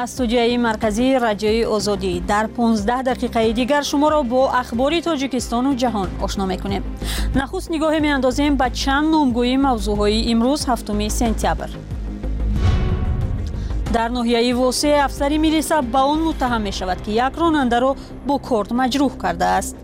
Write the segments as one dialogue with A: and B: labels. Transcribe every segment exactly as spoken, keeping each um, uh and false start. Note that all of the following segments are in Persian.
A: استودیوی مرکزی رادیوی آزادی در پانزده دقیقه دیگر شما را با اخبار تاجیکستان و جهان آشنا می‌کنیم. نخست نگاه می‌اندازیم به چند نامگویی موضوعهای امروز هفتم سپتامبر. در ناحیه واسه افسری میلیسا با آن متهم می شود که یک راننده را با کارد مجروح کرده است.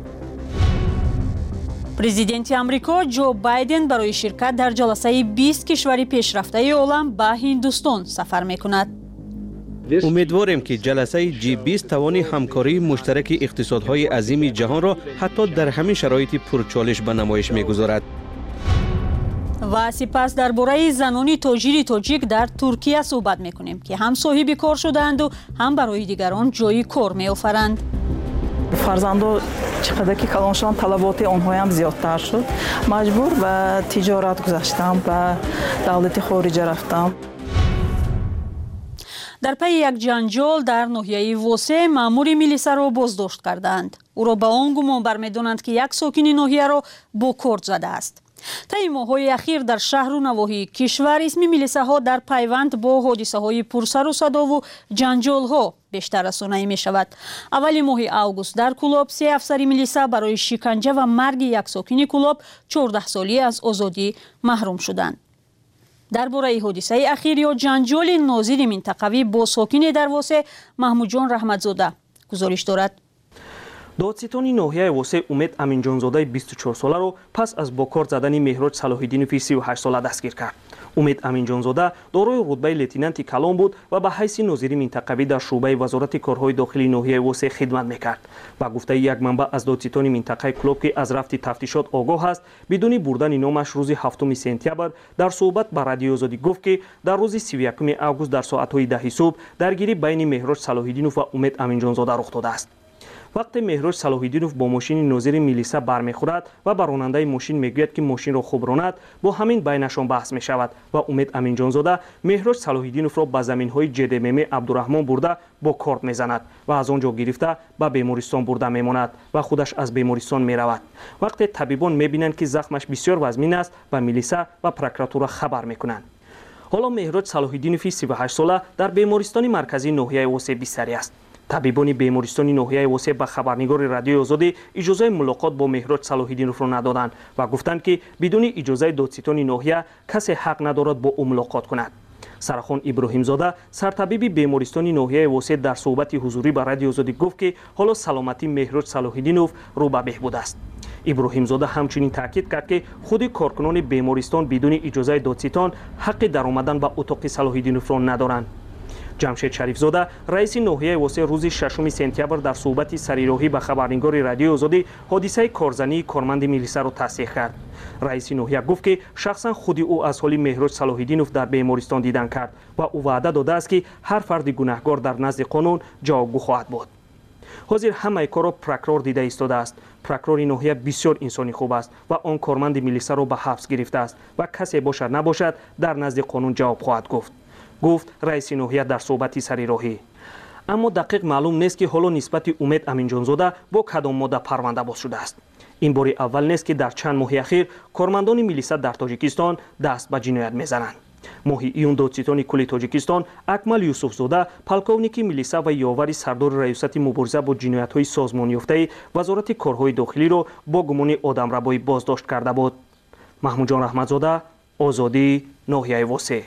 A: پرزیدنت آمریکا جو بایدن برای شرکت در جلسه بیست کشور پیشرفته عالم به هندوستان سفر می کند.
B: امیدواریم که جلسه جی بیست توانی همکاری مشترک اقتصادهای عظیم جهان را حتی در همین شرایط پرچالش به نمایش می‌گذارد.
A: و سپس درباره زنان تاجر تاجیک در ترکیه صحبت می‌کنیم که هم صاحب کار شدند و هم برای دیگران جای کار می‌آفرند.
C: فرزندان چقدر که کلان شدند طلبات آنها هم زیادتر شد. مجبور به تجارت گذاشتم، به دولت خارجی رفتم.
A: در پی یک جنجال در ناحیه واسه مأمور میلیسا را بازداشت کردند. او را به آن گمان برمی‌دارند که یک ساکن ناحیه را با کارد زده است. طی ماه‌های اخیر در شهر و نواحی کشور اسم میلیساها در پیوند با حادثه‌های پرسر و صدا و جنجال‌ها بیشتر رسانه‌ای می‌شود. اول ماه اوگوست در کلاب سه افسر میلیسا برای شکنجه و مرگ یک ساکن کلاب چهارده سالی از آزادی محروم شدند. درباره حادثه اخیر یا جنجال ناظر منطقوی با ساکن در واسه محمود جان رحمتزاده گزارش دارد.
D: دادستان ناحیه واسه امید امینجانزاده بیست و چهار ساله را پس از با کارد زدن مهراج صلاح‌الدینوف سی و هشت ساله دستگیر کرد. امید امینجانزاده دارای رتبه لتینانت کلان بود و به حیث ناظر منطقوی در شعبه وزارت کارهای داخلی ناحیه واسه خدمت میکرد. با گفته یک منبع از دادستان منطقه کلوب که از رفت تفتیشات آگاه است، بدون بردن نامش روز هفتم سپتامبر در صحبت با رادیو آزادی گفت که در روز سی و یکم اوگوست در ساعت‌های ده صبح درگیری بین مهراج صلاح‌الدینوف و امید امینجانزاده رخ داده است. وقتی مهراج صلاح‌الدینوف با ماشین ناظر میلیسا برمیخورد و بر راننده ماشین میگوید که ماشین را خوب راند، با همین بینشان بحث می شود و امید امینجانزاده مهراج صلاح‌الدینوف را به زمین‌های جدمم عبدالرحمن برده با کارد میزند و از آنجا گرفته به بیمارستان برده میماند و خودش از بیمارستان میرود. وقتی طبیبان میبینند که زخمش بسیار وزمین است و میلیسا و پروکراتور خبر میکنند. حالا مهراج صلاح‌الدینوف سی و هشت ساله در بیمارستان مرکزی ناحیه واسه بستری است. طبیبان بیمارستان ناحیه واسه به خبرنگار رادیو آزادی اجازه ملاقات با مهراج صلاح‌الدینوف را ندادند و گفتند که بدون اجازه دادستان ناحیه کسی حق ندارد با او ملاقات کند. سرخان ابراهیم زاده سرطبیب بیمارستان ناحیه واسه در صحبت حضوری با رادیو آزادی گفت که حالا سلامتی مهراج صلاح‌الدینوف رو به بهبود است. ابراهیم زاده همچنین تاکید کرد که خود کارکنان بیمارستان بدون اجازه دادستان حق در آمدن به اتاق صلاح‌الدینوف را ندارند. جمشید شریف زاده رئیس ناحیه واسه روز ششم سپتامبر در صحبت سریراهی به خبرنگار رادیو آزادی حادثه کارزنی کارمند میلیسا را تصدیق کرد. رئیس ناحیه گفت که شخصا خود او از حال مهراج صلاح‌الدینوف در بیمارستان دیدن کرد و او وعده داده است که هر فرد گناهکار در نزد قانون جوابگو خواهد بود. حاضر همه کار را پروکرور دیده ایستاده است. پروکرور ناحیه بسیار انسانی خوب است و آن کارمند میلیسا را به حبس گرفته است و کسی باشد نباشد در نزد قانون جواب خواهد گفت. گفت رئیس ناحیه در صحبتی سریراهی. اما دقیق معلوم نیست که حالا نسبت امید امینجانزاده با کدام ماده پرونده باز شده است. این بار اول نیست که در چند ماه اخیر کارمندان میلیسا در تاجیکستان دست به جنایت میزنند. ماه ایون دادستان کل تاجیکستان اکمل یوسفزاده پالکونیک میلیسا و یاور سردار ریاست مبارزه با جنایت‌های سازمان یافته وزارت کارهای داخلی را با گمان آدمربایی بازداشت کرده بود. محمود جان رحمتزاده، آزادی، ناحیه واسه.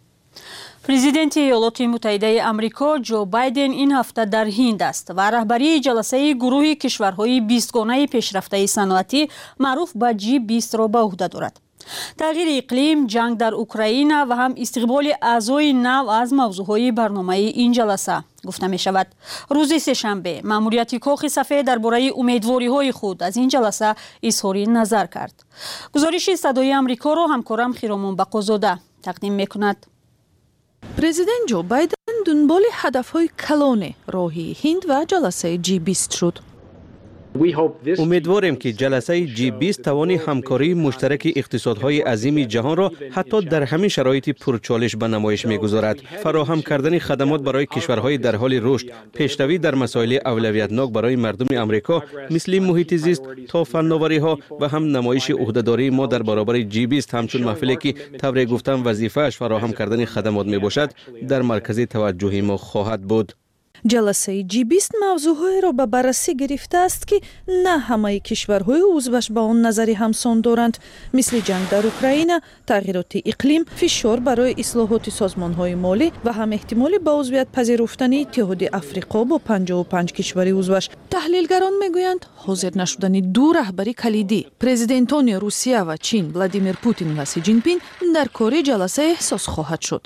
A: پرزیدنت ایالات متحده آمریکا جو بایدن این هفته در هند است و رهبری جلسه گروه کشورهای بیست گانه پیشرفته صنعتی معروف به جی بیست را به عهده دارد. تغییر اقلیم، جنگ در اوکراین و هم استقبال اعضای نو از موضوعهای برنامه این جلسه گفته می شود. روز سه‌شنبه مأموریت کاخ سفید درباره امیدواری‌های خود از این جلسه اظهار نظر کرد. گزارش صدای آمریکا را همکارم خیرامون بقازاده تقدیم می کند.
E: پرزیدنت جو بایدن دنبال هدف‌های کلان راهی هند و جلسه جی بیست شد.
B: امیدواریم که جلسه جی بیست توانی همکاری مشترک اقتصادهای عظیم جهان را حتی در همین شرایط پرچالش به نمایش می‌گذارد. فراهم کردن خدمات برای کشورهای در حال رشد، پیشروی در مسائل اولویتناک برای مردم امریکا مثل محیط زیست تا فناوری‌ها و هم نمایش عهده‌داری ما در برابر جی بیست همچون محفلی که طور گفتم وظیفه‌اش فراهم کردن خدمات میباشد در مرکز توجه ما خواهد بود.
E: جلسه جی بیست موضوعهایی را به بررسی گرفته است که نه همه کشورهای عضوش به آن نظری همسان دارند، مثل جنگ در اوکراین، تغییرات اقلیم، فشار برای اصلاحات سازمانهای مالی و هم احتمال به عضویت پذیرفتن اتحادیه آفریقا با پنجاه و پنج کشور عضوش. تحلیلگران میگویند حاضر نشدن دو رهبری کلیدی، پرزیدنتان روسیه و چین ولادیمیر پوتین و سی جین پینگ در کار جلسه احساس خواهد شد.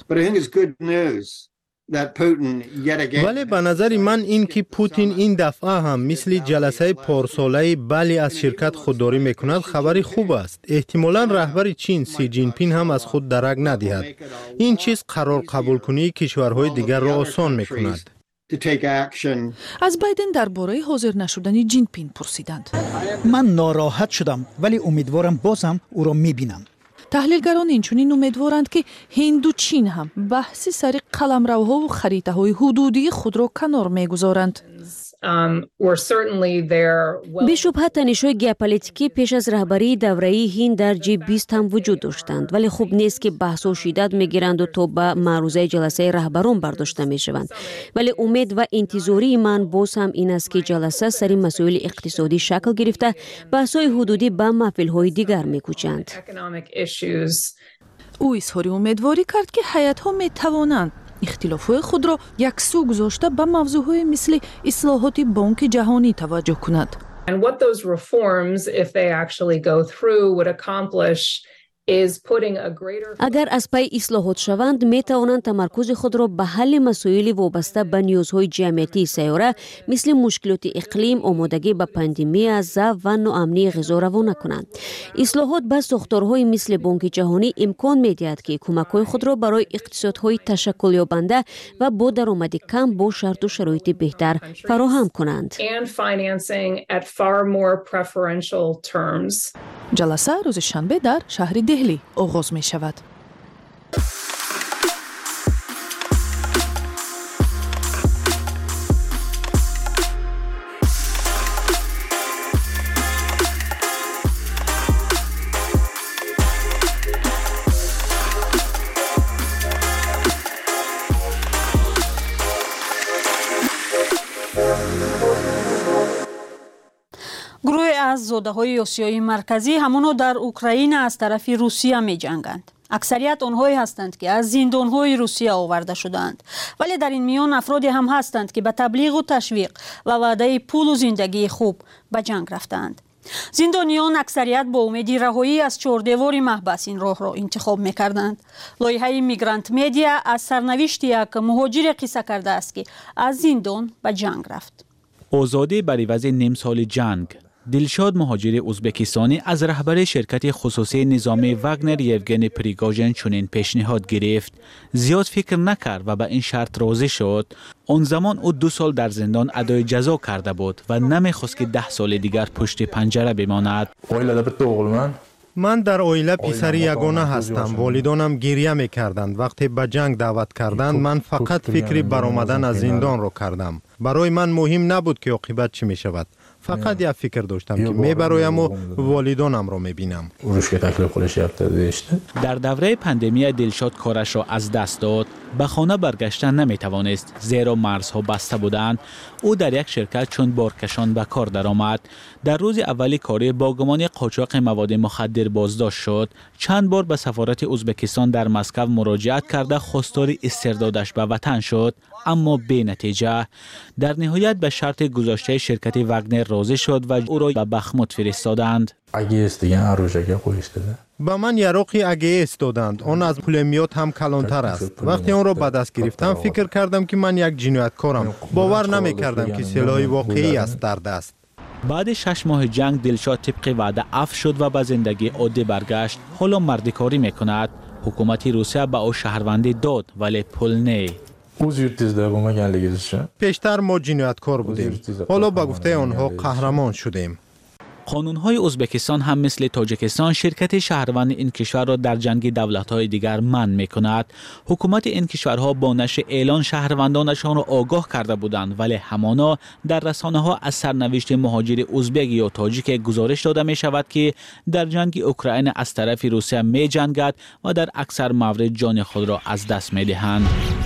F: ولی به نظر من این که پوتین این دفعه هم مثل جلسه پارساله بلی از شرکت خودداری میکند خبری خوب است. احتمالاً رهبر چین سی جین پینگ هم از خود درک ندهد. این چیز قرار قبول کنی کشورهای دیگر را آسان میکند.
E: از بایدن درباره حاضر نشدن جین پینگ پرسیدند.
G: من ناراحت شدم ولی امیدوارم بازم او را میبینم.
E: تحلیلگران اینچنین امیدوارند که هند و چین هم بحث سر قلمروها و خریطه‌های حدودی خود را کنار میگذارند.
H: بیشبه تنش‌های ژئوپلیتیکی پیش از رهبری دوره‌ای هند در جی بیست هم وجود داشتند، ولی خوب نیست که بحث و شدت میگیرند و تا به معروضه جلسه رهبران برداشته میشوند. ولی امید و انتظاری من باز هم این است که جلسه سر مسائل اقتصادی شکل گرفته بحث‌های حدودی به محفل‌های دیگر میکوچند.
E: او اظهار امیدواری کرد که هیئت‌ها میتوانند اختلافات خود را یکسو گذاشته به موضوعهای مثل اصلاحات بانک جهانی توجه کند.
H: اگر از پای اصلاحات شوند می توانند تمرکز خود را به حل مسائل وابسته به نیازهای جمعیتی سیاره مثل مشکلات اقلیم، آمادگی به پاندمی، ضعف و ناامنی غذا روانه کنند. اصلاحات به ساختارهای مثل بانک جهانی امکان می دهد که کمک‌های خود را برای اقتصادهای تشکل یابنده و با درآمد کم با شرط و شرایط بهتر فراهم کنند.
E: جلسه روز شنبه در شهر دهلی آغاز می شود.
A: گروه از زاده‌های آسیای مرکزی همانو در اوکراین از طرف روسیه می جنگند. اکثریت آنهایی هستند که از زندان‌های روسیه آورده شدند، ولی در این میان افرادی هم هستند که به تبلیغ و تشویق و وعده پول و زندگی خوب به جنگ رفتند. زندانیان اکثریت با امید رهایی از چهاردیوار محبس این راه را انتخاب می‌کردند. لایحه میگرانت مدیا از سرنوشت یک مهاجر قصه کرده است که از زندان به جنگ رفت.
I: آزادی بر عوض نیم سال جنگ. دلشاد مهاجر ازبکستانی از رهبر شرکت خصوصی نظامی واگنر یوگنی پریگوژن چنین پیشنهاد گرفت. زیاد فکر نکرد و به این شرط راضی شد. آن زمان او دو سال در زندان ادای جزا کرده بود و نمیخواست که ده سال دیگر پشت پنجره بماند.
F: من در اویله پسر یگانه هستم. والدانم گریه میکردند. وقتی به جنگ دعوت کردند من فقط فکری برآمدن از زندان رو کردم. برای من مهم نبود که عاقبت چی میشود. فقط یک فکر داشتم که میبرایم و والدانم رو میبینم.
I: در دوره پاندمی دلشاد کارش را از دست داد. به خانه برگشتن نمیتوانست زیرا مرزها بسته بودند. او در یک شرکت چون بارکشان به کار درآمد. در روز اولی کاری با گمان قاچاق مواد مخدر بازداشت شد. چند بار به سفارت ازبکستان در مسکو مراجعت کرده خواستار استردادش به وطن شد، اما بی نتیجه. در نهایت به شرط گذاشته شرکت واگنر راضی شد و او را به بخموت فرستادند.
F: با من یراقی اگیس دادند. آن از پولمیات هم کلانتر است. وقتی آن را به دست گرفتم فکر کردم که من یک جنایتکارم. باور نمی کردم که سلاح واقعی است در دست.
I: بعد شش ماه جنگ دلشاد طبق وعده عفو شد و به زندگی عادی برگشت. حالا مردکاری میکند. حکومت روسیه به او شهروندی داد ولی پول نه.
J: o'z yurtingizda bo'lmaganligingiz uchun
F: پیشتر ما جنایتکار بودیم. حالا با گفته آنها قهرمان شدیم.
I: قانون‌های ازبکستان هم مثل تاجیکستان شرکت شهروند این کشور را در جنگ دولت‌های دیگر منع می‌کند. حکومت این کشورها با نشر اعلان شهروندانشان را آگاه کرده بودند، ولی همانا در رسانه‌ها از سرنوشت مهاجر ازبک یا تاجیک گزارش داده می‌شود که در جنگ اوکراین از طرف روسیه می‌جنگد و در اکثر موارد جان خود را از دست می‌دهند.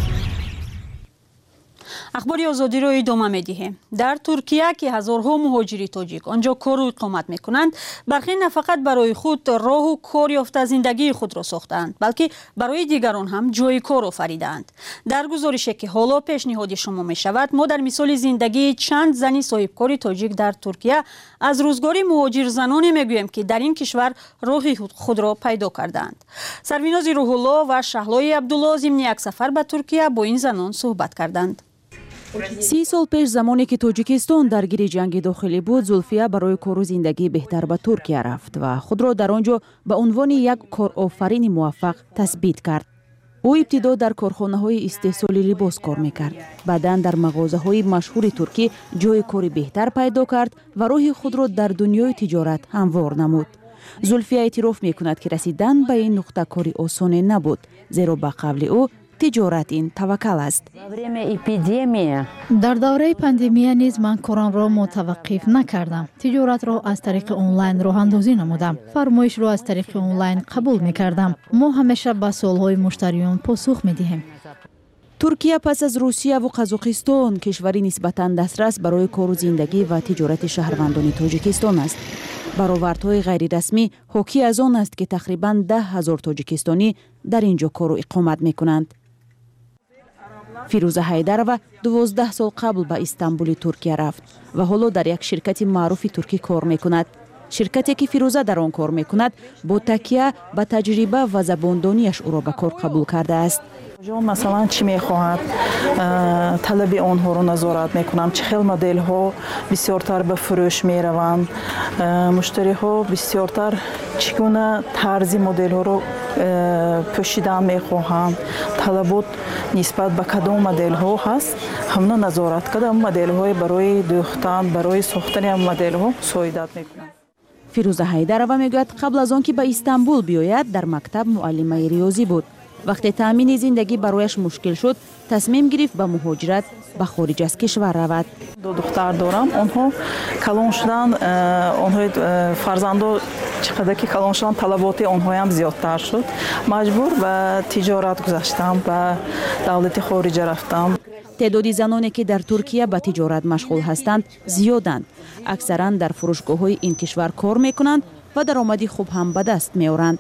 A: اخباری آزادی رو ادامه می‌دهیم. در ترکیه که هزارها مهاجری تاجیک آنجا کار و اقامت می‌کنند، برخی نه فقط برای خود راه و کار یافته زندگی خود را ساختند، بلکه برای دیگران هم جای کار آفریدند. در گزارشی که حالا پیشنهاد شما می‌شود، ما در مثال زندگی چند زنی صاحبکار تاجیک در ترکیه از روزگار مهاجر زنانی می‌گوییم که در این کشور راه خود را پیدا کردند. سریناز روح الله و شهلای عبدالله ضمن یک سفر به ترکیه با این زنان صحبت کردند.
K: سی سال پیش زمانی که تاجیکستان درگیر جنگ داخلی بود، زلفیه برای کار و زندگی بهتر به ترکیه رفت و خود را در آنجا به عنوان یک کارآفرین موفق تثبیت کرد. او ابتدا در کارخانه‌های استحصال لباس کار می‌کرد. بعداً در مغازه‌های مشهور ترکی جای کاری بهتر پیدا کرد و راه خود را در دنیای تجارت هموار نمود. زلفیه اعتراف می‌کند که رسیدن به این نقطه کاری آسان نبود، زیرا به قول او تجارت این توکل است.
L: در دوره پاندمی نیز من کارم را متوقف نکردم. تجارت را از طریق آنلاین راه اندازی نمودم. فرمایش را از طریق آنلاین قبول می‌کردم. ما همیشه به سوال‌های مشتریان پاسخ می‌دهیم.
K: ترکیه پس از روسیه و قزاقستان کشوری نسبتاً دسترس برای کار و زندگی و تجارت شهروندان تاجیکستان است. برآوردهای غیر رسمی حاکی از آن است که تقریباً ده هزار تاجیکستانی در اینجا کار و اقامت می‌کنند. فیروزه حیدرова دوازده سال قبل به استانبول ترکیه رفت و حالا در یک شرکت معروف ترکی کار میکند. شرکتی که فیروزه در آن کار میکند با تکیه به تجربه و زباندانیش او را به کار قبول کرده است.
C: مثلا چی میخواهد، طلب آنها را نظارت میکنم، چه خیل مدل ها بسیارتر به فروش میروند، مشتری ها بسیارتر چگونه طرز مدل ها را پوشیدن میخواهند، طلبات نسبت به کدام مدل ها هست، همه نظارت کردم. مدل های برای دوختن، برای ساختن مدل ها سعادت میکنم.
K: فیروزه حیدرова میگوید قبل از آن که به استانبول بیاید در مکتب معلمه ریاضی بود. وقتی تامین زندگی برایش مشکل شد، تصمیم گرفت به مهاجرت به خارج از کشور رود.
C: دو دختر دارم، آنها کلان شدن، آنها فرزندان چقدر که کلان شدن طلبات آنها هم زیادتر شد. مجبور به تجارت گذاشتم، به دولت خارج رفتم.
K: تعداد زنانی که در ترکیه به تجارت مشغول هستند زیادند. اکثرا در فروشگاه‌های این کشور کار میکنند و درآمدی خوب هم به دست میآورند.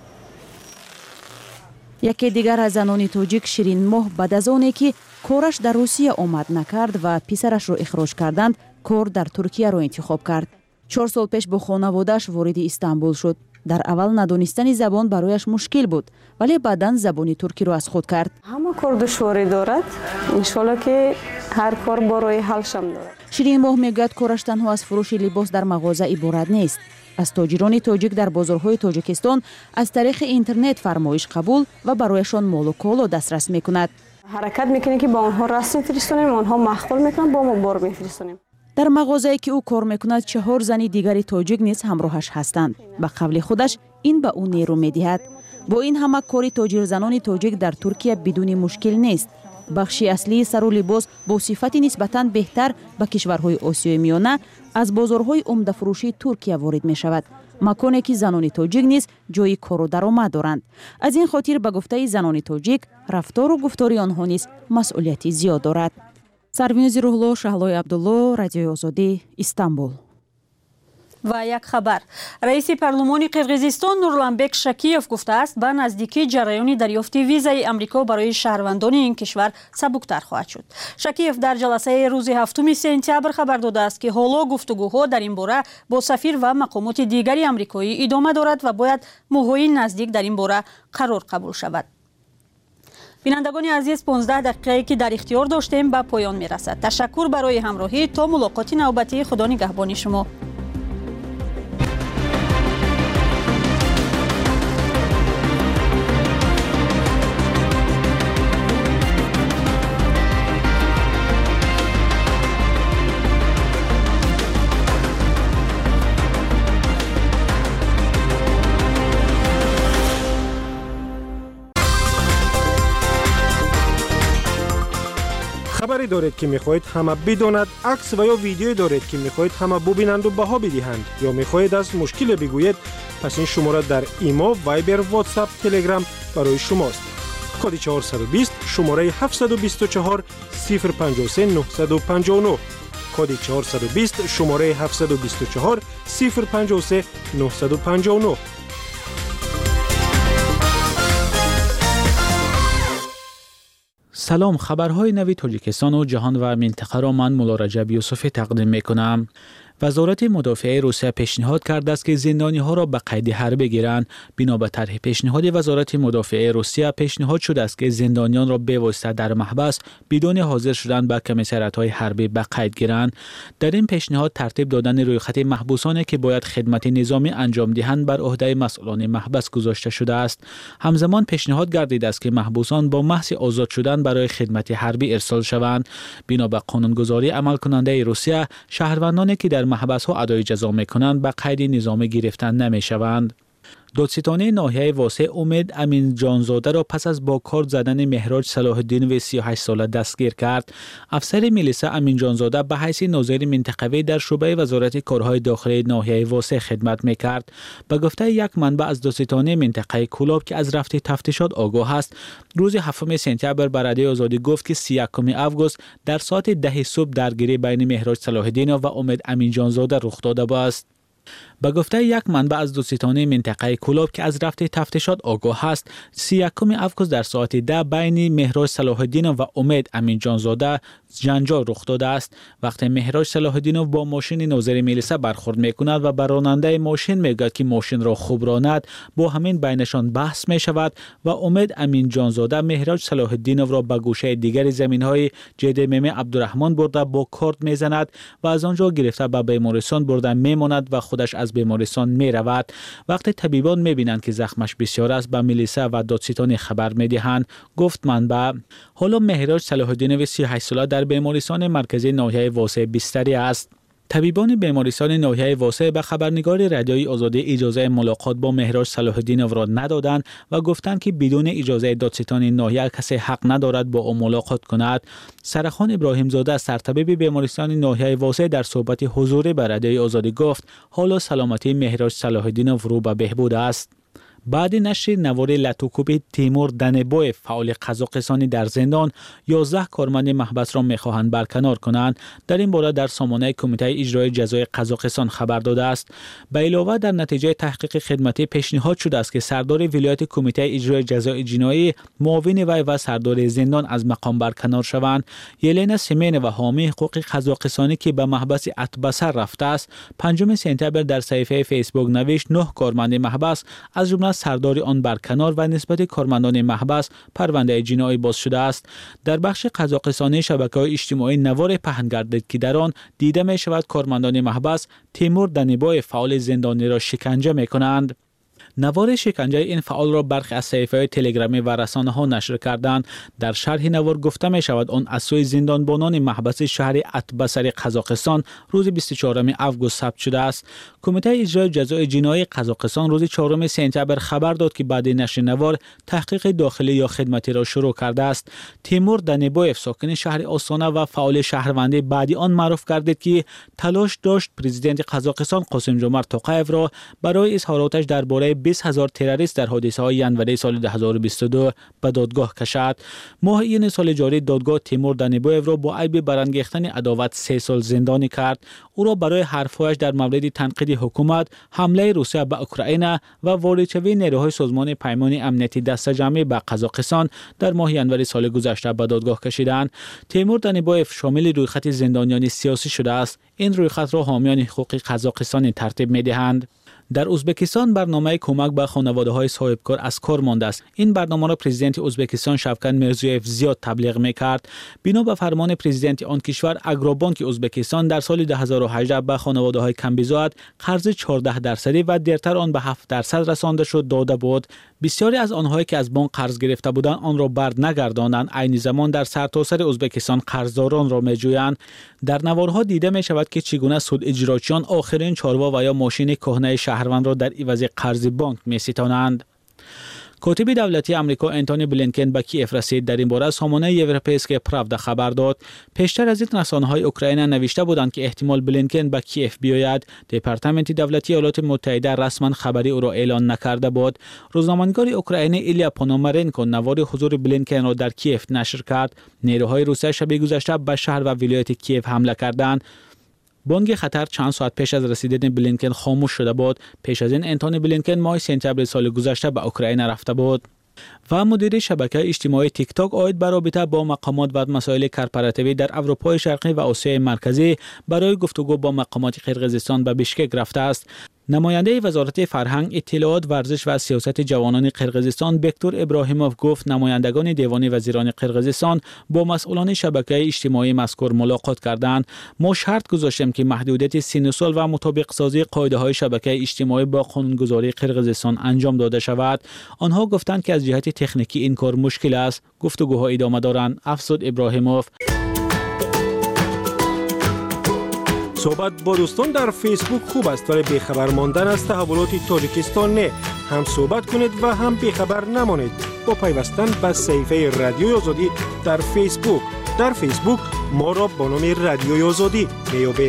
K: یکی دیگر از زنان تاجیک شیرین ماه بعد از آنی که کارش در روسیه آمد نکرد و پسرش را اخراج کردند، کار در ترکیه را انتخاب کرد. چهار سال پیش با خانواده‌اش وارد استانبول شد. در اول ندانستن زبان برایش مشکل بود، ولی بعداً زبان ترکی را از خود کرد.
M: همه کار دشواری دارد، انشالله که هر کار برای حلشم دارد.
K: شیرین ماه میگوید کارش تنها از فروش لباس در مغازه عبارت نیست. از تاجران تاجیک در بازارهای تاجیکستان از طریق اینترنت فرمایش قبول و برایشان مال و کالا دسترس میکند.
M: حرکت میکنه که با آنها رسم میفرستونیم، آنها مخفل میکنن، با ما بار میفرستونیم.
K: در مغازه‌ای که او کار میکند چهار زن دیگری تاجیک نیز همراهش هستند. به قول خودش این به او نیرو میدهد. با این همه کاری تاجر زنان تاجیک در ترکیه بدون مشکل نیست. بخشی اصلی سر و لباس با صفت نسبتاً بهتر به کشورهای آسیای میانه از بازارهای عمده فروشی ترکیه وارد می شود. مکانی که زنان تاجیک نیز جای کار و درآمد دارند. از این خاطر به گفته زنان تاجیک رفتار و گفتار آنها نیز مسئولیتی زیاد دارد. سریناز روح الله، شهلای عبدالله، رادیوی آزادی، استانبول.
A: و یک خبر، رئیس پارلمان قرقیزستان نورلانبک شکیف گفته است به نزدیکی جریان دریافت ویزای آمریکا برای شهروندان این کشور سبکتر خواهد شد. شکیف در جلسه روز هفتم سپتامبر خبر داده است که حالا گفتگوها در این باره با سفیر و مقامات دیگری آمریکایی ادامه دارد و باید ماه‌های نزدیک در این باره قرار قبول شود. بینندگان عزیز، پانزده دقیقه‌ای که در اختیار داشتیم به پایان می‌رسد. تشکر برای همراهی. تا ملاقات نوبتی، خدا نگهبان شما.
N: کاری دارید که میخواهید همه بداند، عکس و یا ویدیویی دارید که میخواهید همه ببینند و بها بدهند یا میخواهید از مشکل بگویید، پس این شماره در ایما، وایبر، واتساپ، تلگرام برای شماست. کد چهارصد و بیست شماره هفتصد و بیست و چهار صفر پنجاه و سه نهصد و پنجاه و نه. کد چهارصد و بیست شماره هفتصد و بیست و چهار صفر پنجاه و سه نهصد و پنجاه و نه.
I: سلام، خبرهای نوی تاجیکستان و جهان و منطقه را من مولا رجب یوسفی تقدیم میکنم. وزارت مدافع روسیه پیشنهاد کرده است که زندانی ها را به قید حربی گیرند. بنا به طرح پیشنهاد وزارت مدافع روسیه پیشنهاد شده است که زندانیان را به واسطه در محبس بدون حاضر شدن به کمیسریات های حربی به قید گیرند. در این پیشنهاد ترتیب دادن رویخط محبوسانی که باید خدمت نظامی انجام دهند بر عهده مسئولان محبس گذاشته شده است. همزمان پیشنهاد گردیده است که محبوسان با محض آزاد شدن برای خدمت حربی ارسال شوند. بنا به قانونگذاری عمل کننده روسیه، شهروندانی که در محبس ها ادای جزا میکنند به قید نظامی گرفتن نمیشوند. دادستانی ناحیه واسه امید امین جانزاده را پس از با کار زدن مهراج صلاح الدین و سی و هشت ساله دستگیر کرد. افسر میلیسا امین جانزاده به حیث ناظر منطقوی در شعبه وزارت کارهای داخلی ناحیه واسه خدمت میکرد. به گفته یک منبع از دادستانی منطقه کولاب که از رفت تفتیشات آگاه است، روز هفتم سپتامبر به رادیو آزادی گفت که سی و یکم آگوست در ساعت ده صبح درگیری بین مهراج صلاح الدین و امید امین جانزاده رخ داده است. به گفته یک منبع از دادستانی منطقه کولاب که از رفت تفتیشات آگاه است، سی و یکم آگوست در ساعت ده بین مهراج صلاح الدین و امید امین جانزاده جنجال رخ داده است. وقتی مهراج صلاح الدین با ماشین ناظر میلیسا برخورد میکند و بر راننده ماشین میگوید که ماشین را خوب راند، با همین بینشان بحث می شود و امید امین جانزاده مهراج صلاح الدین را به گوشه دیگر زمینهای جدمم عبدالرحمن برده با کارد میزند و از آنجا گرفته به بیمارستان برده میماند و خودش از بیمارستان می رود. وقتی طبیبان می بینند که زخمش بسیار است، به میلیسا و دادستانی خبر می دهند. گفت منبع حالا مهراج صلاح الدین و سی و هشت ساله در بیمارستان مرکزی ناحیه واسه بستری است. طبیبان بیمارستان ناحیه واسه به خبرنگار رادیوی آزادی اجازه ملاقات با مهراج صلاح الدین را ندادند و گفتند که بدون اجازه دادستان ناحیه کسی حق ندارد با او ملاقات کند. سرخان ابراهیم زاده سرطبیب بیمارستان ناحیه واسه در صحبت حضوری به رادیوی آزادی گفت حالا سلامتی مهراج صلاح الدین رو به بهبود است. بعد نشر نوار لاتوکوب تیمور دنبوی فعال قزاقستانی در زندان، یازده کارمند محبس را میخواهند برکنار کنند. در این باره در سامانه کمیته اجرای جزای قزاقستان خبر داده است. به علاوه در نتیجه تحقیق خدمتی پیشنهاد شده است که سردار ولایت کمیته اجرای جزای جنایی، معاون وی و سردار زندان از مقام برکنار شوند. یلنا سمین و حامی حقوق قزاقستانی که به محبس اتبسر رفته است، پنجم سپتامبر در صفحه فیسبوک نوشت نه کارمند محبس از جمله سردار آن برکنار و نسبت کارمندان محبس پرونده جنایی باز شده است. در بخش قزاقستانی شبکه‌های اجتماعی نوار پهن گردید که در آن دیده می شود کارمندان محبس تیمور دنبوی فعال زندانی را شکنجه می کنند. نوار شکنجه این فعال را برخی از صفحه‌های تلگرامی و رسانه ها نشر کردند. در شرح نوار گفته می شود آن از سوی زندانبانان محبس شهر اتبسر قزاقستان روز بیست و چهارم آگوست ثبت شده است. کمیته اجرای جزای جنایی قزاقستان روز چهارم سپتامبر خبر داد که بعد نشر نوار تحقیق داخلی یا خدمتی را شروع کرده است. تیمور دنبویف ساکن شهر آستانه و فعال شهروندی بعدی آن معروف گردید که تلاش داشت پرزیدنت قزاقستان قاسم جمعت توقایف را برای اظهاراتش درباره بیست هزار تروریست در حادثه های ینوری سال دو هزار و بیست و دو به دادگاه کشد. ماه این سال جاری دادگاه تیمور دنبویف را با عیب برانگیختن عداوت سه سال زندانی کرد. او را برای حرف‌هایش در مورد تنقید حکومت، حمله روسیه به اوکراین و واردشوی نیروهای سازمان پیمان امنیتی دست جمعی به قزاقستان در ماه ینوری سال گذشته به دادگاه کشیدند. تیمور دنبویف شامل رویخط زندانیان سیاسی شده است. این رویخط را حامیان حقوق قزاقستان ترتیب می‌دهند. در ازبکستان برنامه کمک به خانواده‌های صاحبکار از کار مانده است. این برنامه را پرزیدنت ازبکستان شوکت میرزیویف زیاد تبلیغ می‌کرد. بنا به فرمان پرزیدنت آن کشور، اگروبانک ازبکستان در سال دو هزار و هجده به خانواده‌های کم‌بزاعت قرض چهارده درصدی و دیرتر آن به هفت درصد رسانده شد داده بود. بسیاری از آنهایی که از بانک قرض گرفته بودند آن را بر نگرداندند. عین زمان در سرتاسر ازبکستان قرضداران را می‌جویند. در نوارها دیده می‌شود که چگونه سود اجراچیان آخرین چاروا و یا ماشین کهنه شهروند را در عوض قرض بانک می‌ستانند. کاتب دولتی آمریکا انتونی بلینکن به کیف رسید. در این باره سامانه یوروپیسکی پراودا خبر داد. پیشتر از این رسانه‌های اوکراین نوشته بودند که احتمال بلینکن به کیف بیاید. دپارتمنت دولتی ایالات متحده رسما خبری او را اعلان نکرده بود. روزنامه‌نگار اوکراین ایلیا پونومارنکو نوار حضور بلینکن را در کیف نشر کرد. نیروهای روسیه شب گذشته به شهر و ولایت کیف حمله کردند. بانگ خطر چند ساعت پیش از رسیدن بلینکن خاموش شده بود. پیش از این انتونی بلینکن ماه سپتامبر سال گذشته به اوکراین رفته بود. و مدیر شبکه اجتماعی تیک تاک عاید به رابطه با مقامات و مسائل کارپراتیوی در اروپای شرقی و آسیای مرکزی برای گفتگو با مقامات قرقیزستان به بیشکک رفته است. نماینده وزارت فرهنگ، اطلاعات، ورزش و سیاست جوانان قرقیزستان بکتور ابراهیموف گفت نمایندگان دیوان وزیران قرقیزستان با مسئولان شبکه اجتماعی مذکور ملاقات کردند. ما شرط گذاشتیم که محدودیت سن و سال و مطابق سازی قاعده های شبکه اجتماعی با قانونگذاری قرقیزستان انجام داده شود. آنها گفتند که از جهت تکنیکی این کار مشکل است. گفتگوها ادامه دارند. افزود ابراهیموف.
N: صحبت با دوستان در فیسبوک خوب است ولی بیخبر ماندن از تحولات تاجیکستان نه. هم صحبت کنید و هم بیخبر نمانید با پیوستن به صفحه رادیوی آزادی در فیسبوک. در فیسبوک ما را با نام رادیوی آزادی میابید.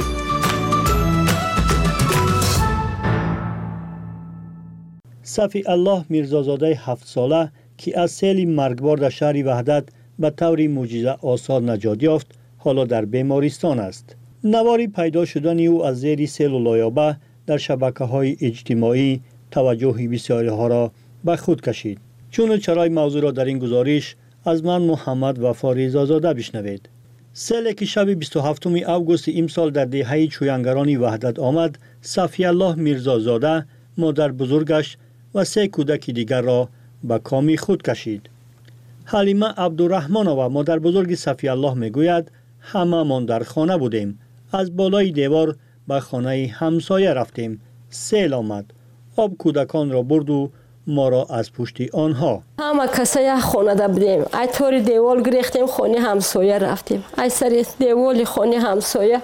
O: صفی الله میرزازاده هفت ساله که از سیل مرگبار در شهر وحدت به طور معجزه آسا نجات یافت حالا در بیمارستان است. نواری پیدا شدن او از زیر سیل و لایابه در شبکه‌های اجتماعی توجه بسیاری ها را به خود کشید. چون چرای موضوع را در این گزارش از من محمد وفا رضازاده بشنوید. سیلی که شب بیست و هفتم اوگوست امسال در دهه چوینگرانی وحدت آمد، صفی الله میرزازاده، مادر بزرگش و سه کودک دیگر را به کام خود کشید. حلیمه عبدالرحمنова مادر بزرگ صفی الله میگوید همه من در خانه بودیم. از بالای دیوار به خانه همسایه رفتیم. سیل آمد. آب کودکان را برد و ما را از پشت آنها.
P: همه کسای خانه دا بودیم. ای طور دیوار گریختیم خانه همسایه رفتیم. ای سر دیوار خانه همسایه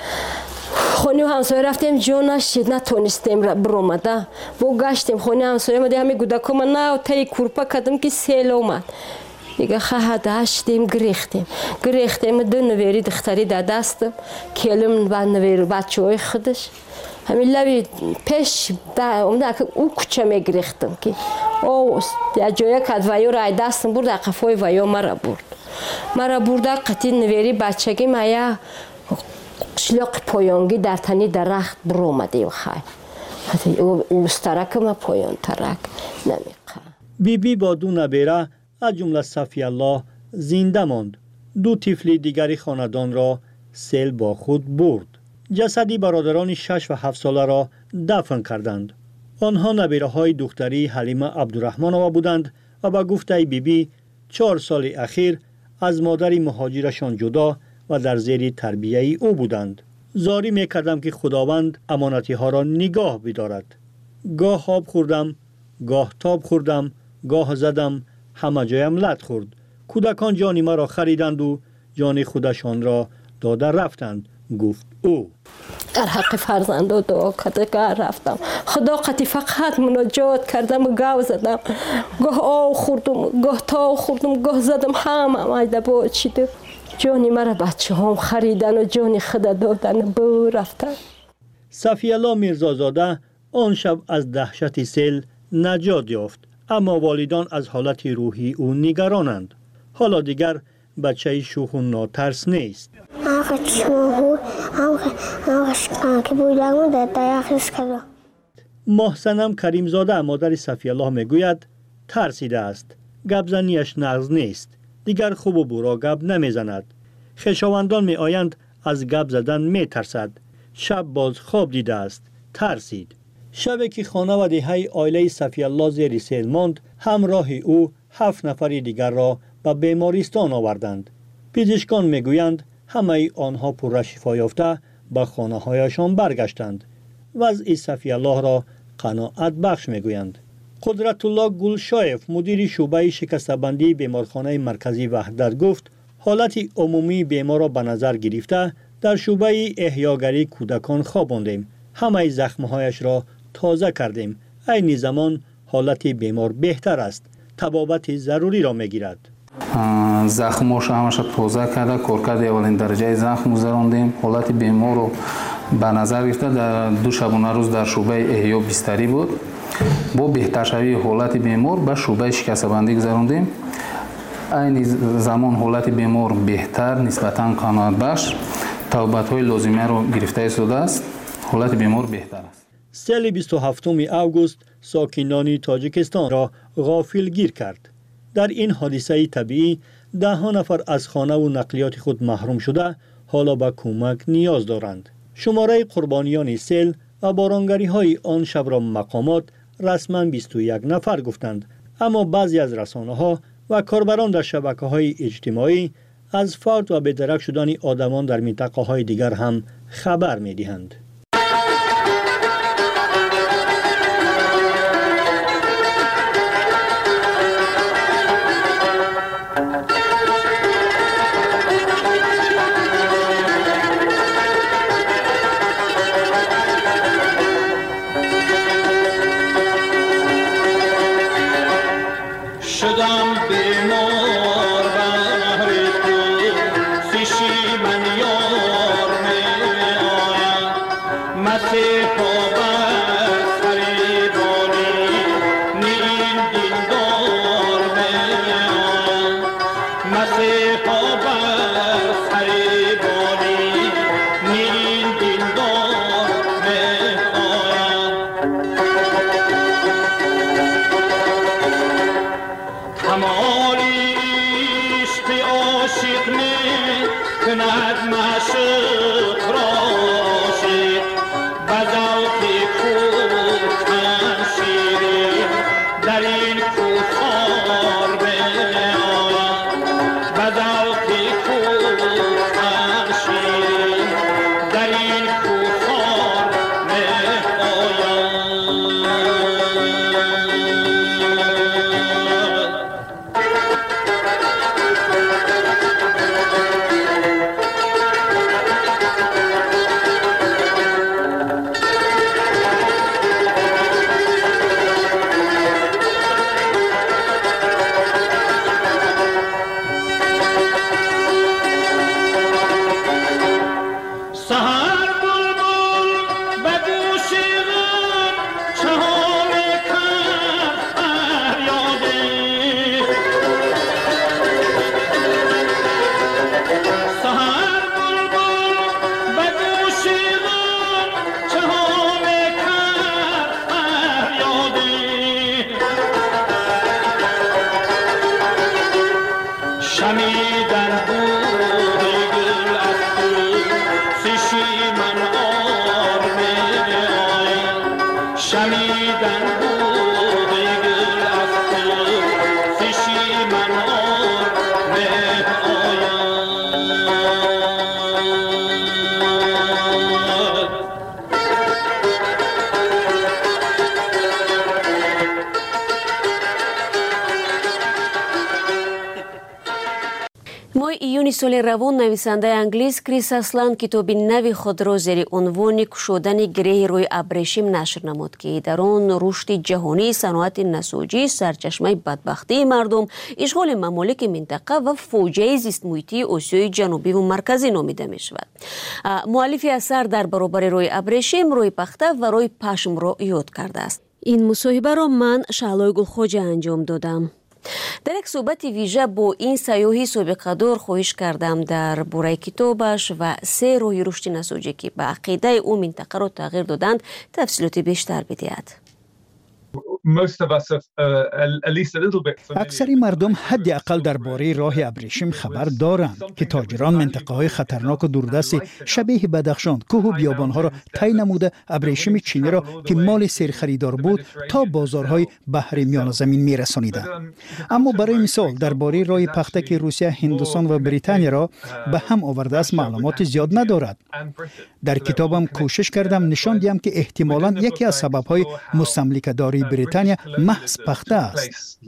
P: خانه همسایه رفتیم جانش نتونستیم برآمده. با گشتیم خانه همسایه مده همه کودکان نه تای کورپا کردم که سیل آمد. دیگه خواهد داشتیم گریختیم گریختیم دو نویری دختری در دستم کلم با نویر بچه های خودش همین لبی پیش اومده که او کچه می گریختم که او یا جایی که ویو رای دستم برد اقفای ویو مرا برد مرا برده قطعی نویری بچگی مایا شلاق پایانگی در تنی درخت بر اومده و خواهی او استرک ما پایان ترک نمیقه
O: بی بی با دو نبیره از جمله صفی الله زنده ماند. دو طفل دیگری خاندان را سیل با خود برد. جسدی برادران شش و هفت ساله را دفن کردند. آنها نبیره های دختری حلیمه عبدالرحمنova بودند و با گفته بی بی چهار سال اخیر از مادر مهاجرشان جدا و در زیر تربیه او بودند. زاری می کردم که خداوند امانتی ها را نگاه بدارد. گاه آب خوردم، گاه تاب خوردم، گاه زدم، همه جایم لط خورد. کودکان جان ما را خریدند و جان خودشان را داده رفتند. گفت او
P: در حق فرزند دعا کرده که رفتم خدا قطعی فقط مناجات کردم و گاو زدم گاه آو خوردم گاه تاو خوردم گاه زدم همه مایده با چیده جانی مرا بچه هم خریدن و جانی خدا دادن با رفتن.
O: صفی الله میرزازاده آن شب از دهشت سیل نجات یافت اما والدان از حالت روحی او نگرانند. حالا دیگر بچه شوخ و ناترس نیست. محسنم کریمزاده مادر صفی الله میگوید ترسیده است. گبزنیش نغز نیست. دیگر خوب و برا گب نمیزند. خویشاوندان می آیند از گب زدن می ترسد. شب باز خواب دیده است. ترسید. شبی که خانه و دهه عائله صفی الله زیر سیل ماند، همراه او هفت نفر دیگر را به بیمارستان آوردند. پزشکان میگویند همه آنها پر شفا یافته به خانه هایشان برگشتند. وضع صفی الله را قناعت بخش میگویند. قدرت الله گلشایف مدیر شعبه شکسته‌بندی بیمارخانه مرکزی وحدت گفت حالت عمومی بیمار را به نظر گرفته در شعبه احیاگری کودکان خواباندیم. همه زخمهایش را تازه کردیم. عین زمان حالت بیمار بهتر است. طبابت ضروری را میگیرد.
Q: زخماش همش تازه کرده، کارکرد اولین درجه زخم گذراندیم. حالت بیمار رو به نظر گرفته در دو شبانه روز در شعبه احیا بستری بود. با بهتر شوی حالت بیمار به شعبه شکسته بندی گذراندیم. این زمان حالت بیمار بهتر نسبتاً قناعت بخش، توبت های لازمه رو گرفته ایستاده است. حالت بیمار بهتر است.
O: سال بیست و هفتم اوگوست ساکنان تاجیکستان را غافلگیر کرد. در این حادثه طبیعی ده ها نفر از خانه و نقلیات خود محروم شده حالا به کمک نیاز دارند. شماره قربانیان سیل و بارانگری های آن شب را مقامات رسما بیست و یک نفر گفتند، اما بعضی از رسانه ها و کاربران در شبکه های اجتماعی از فوت و بی‌درک شدن آدمان در منطقه های دیگر هم خبر می دهند.
H: ایونی سال روان نویسنده انگلیس کریس اسلند کتابی نوی خود را زیر عنوان کشودن گره روی ابریشم نشر نمود که در آن رشد جهانی صنعت نساجی سرچشمه بدبختی مردم، اشغال ممالک منطقه و فوجه زیست محیطی آسیای جنوبی و مرکزی نامیده می شود. مؤلف اثر در برابر روی ابریشم، روی پخته و روی پشم را یاد کرده است. این مصاحبه را من شعلای گلخوجه انجام دادم. در یک صحبت ویژه با این سیاحی سابقه‌دار خواهش کردم در باره کتابش و سه راه رشد نساجی که به عقیده او منطقه را تغییر دادند تفصیلات بیشتر بدهد.
G: اکثر مردم حداقل درباره راه ابریشم خبر دارند که تاجران منطقه های خطرناک و دوردست شبیه بدخشان، کوه و بیابان ها را طی نموده ابریشم چینی را که مال سیر خریدار بود تا بازارهای بحر میان زمین می رسانیدند. اما برای مثال درباره راه پخته که روسیه، هندوستان و بریتانیا را به هم آورده است معلومات زیاد ندارد. در کتابم کوشش کردم نشان دهم که احتمالاً یکی از سبب‌های مستملکه‌داری بریتانیا محض پخته است.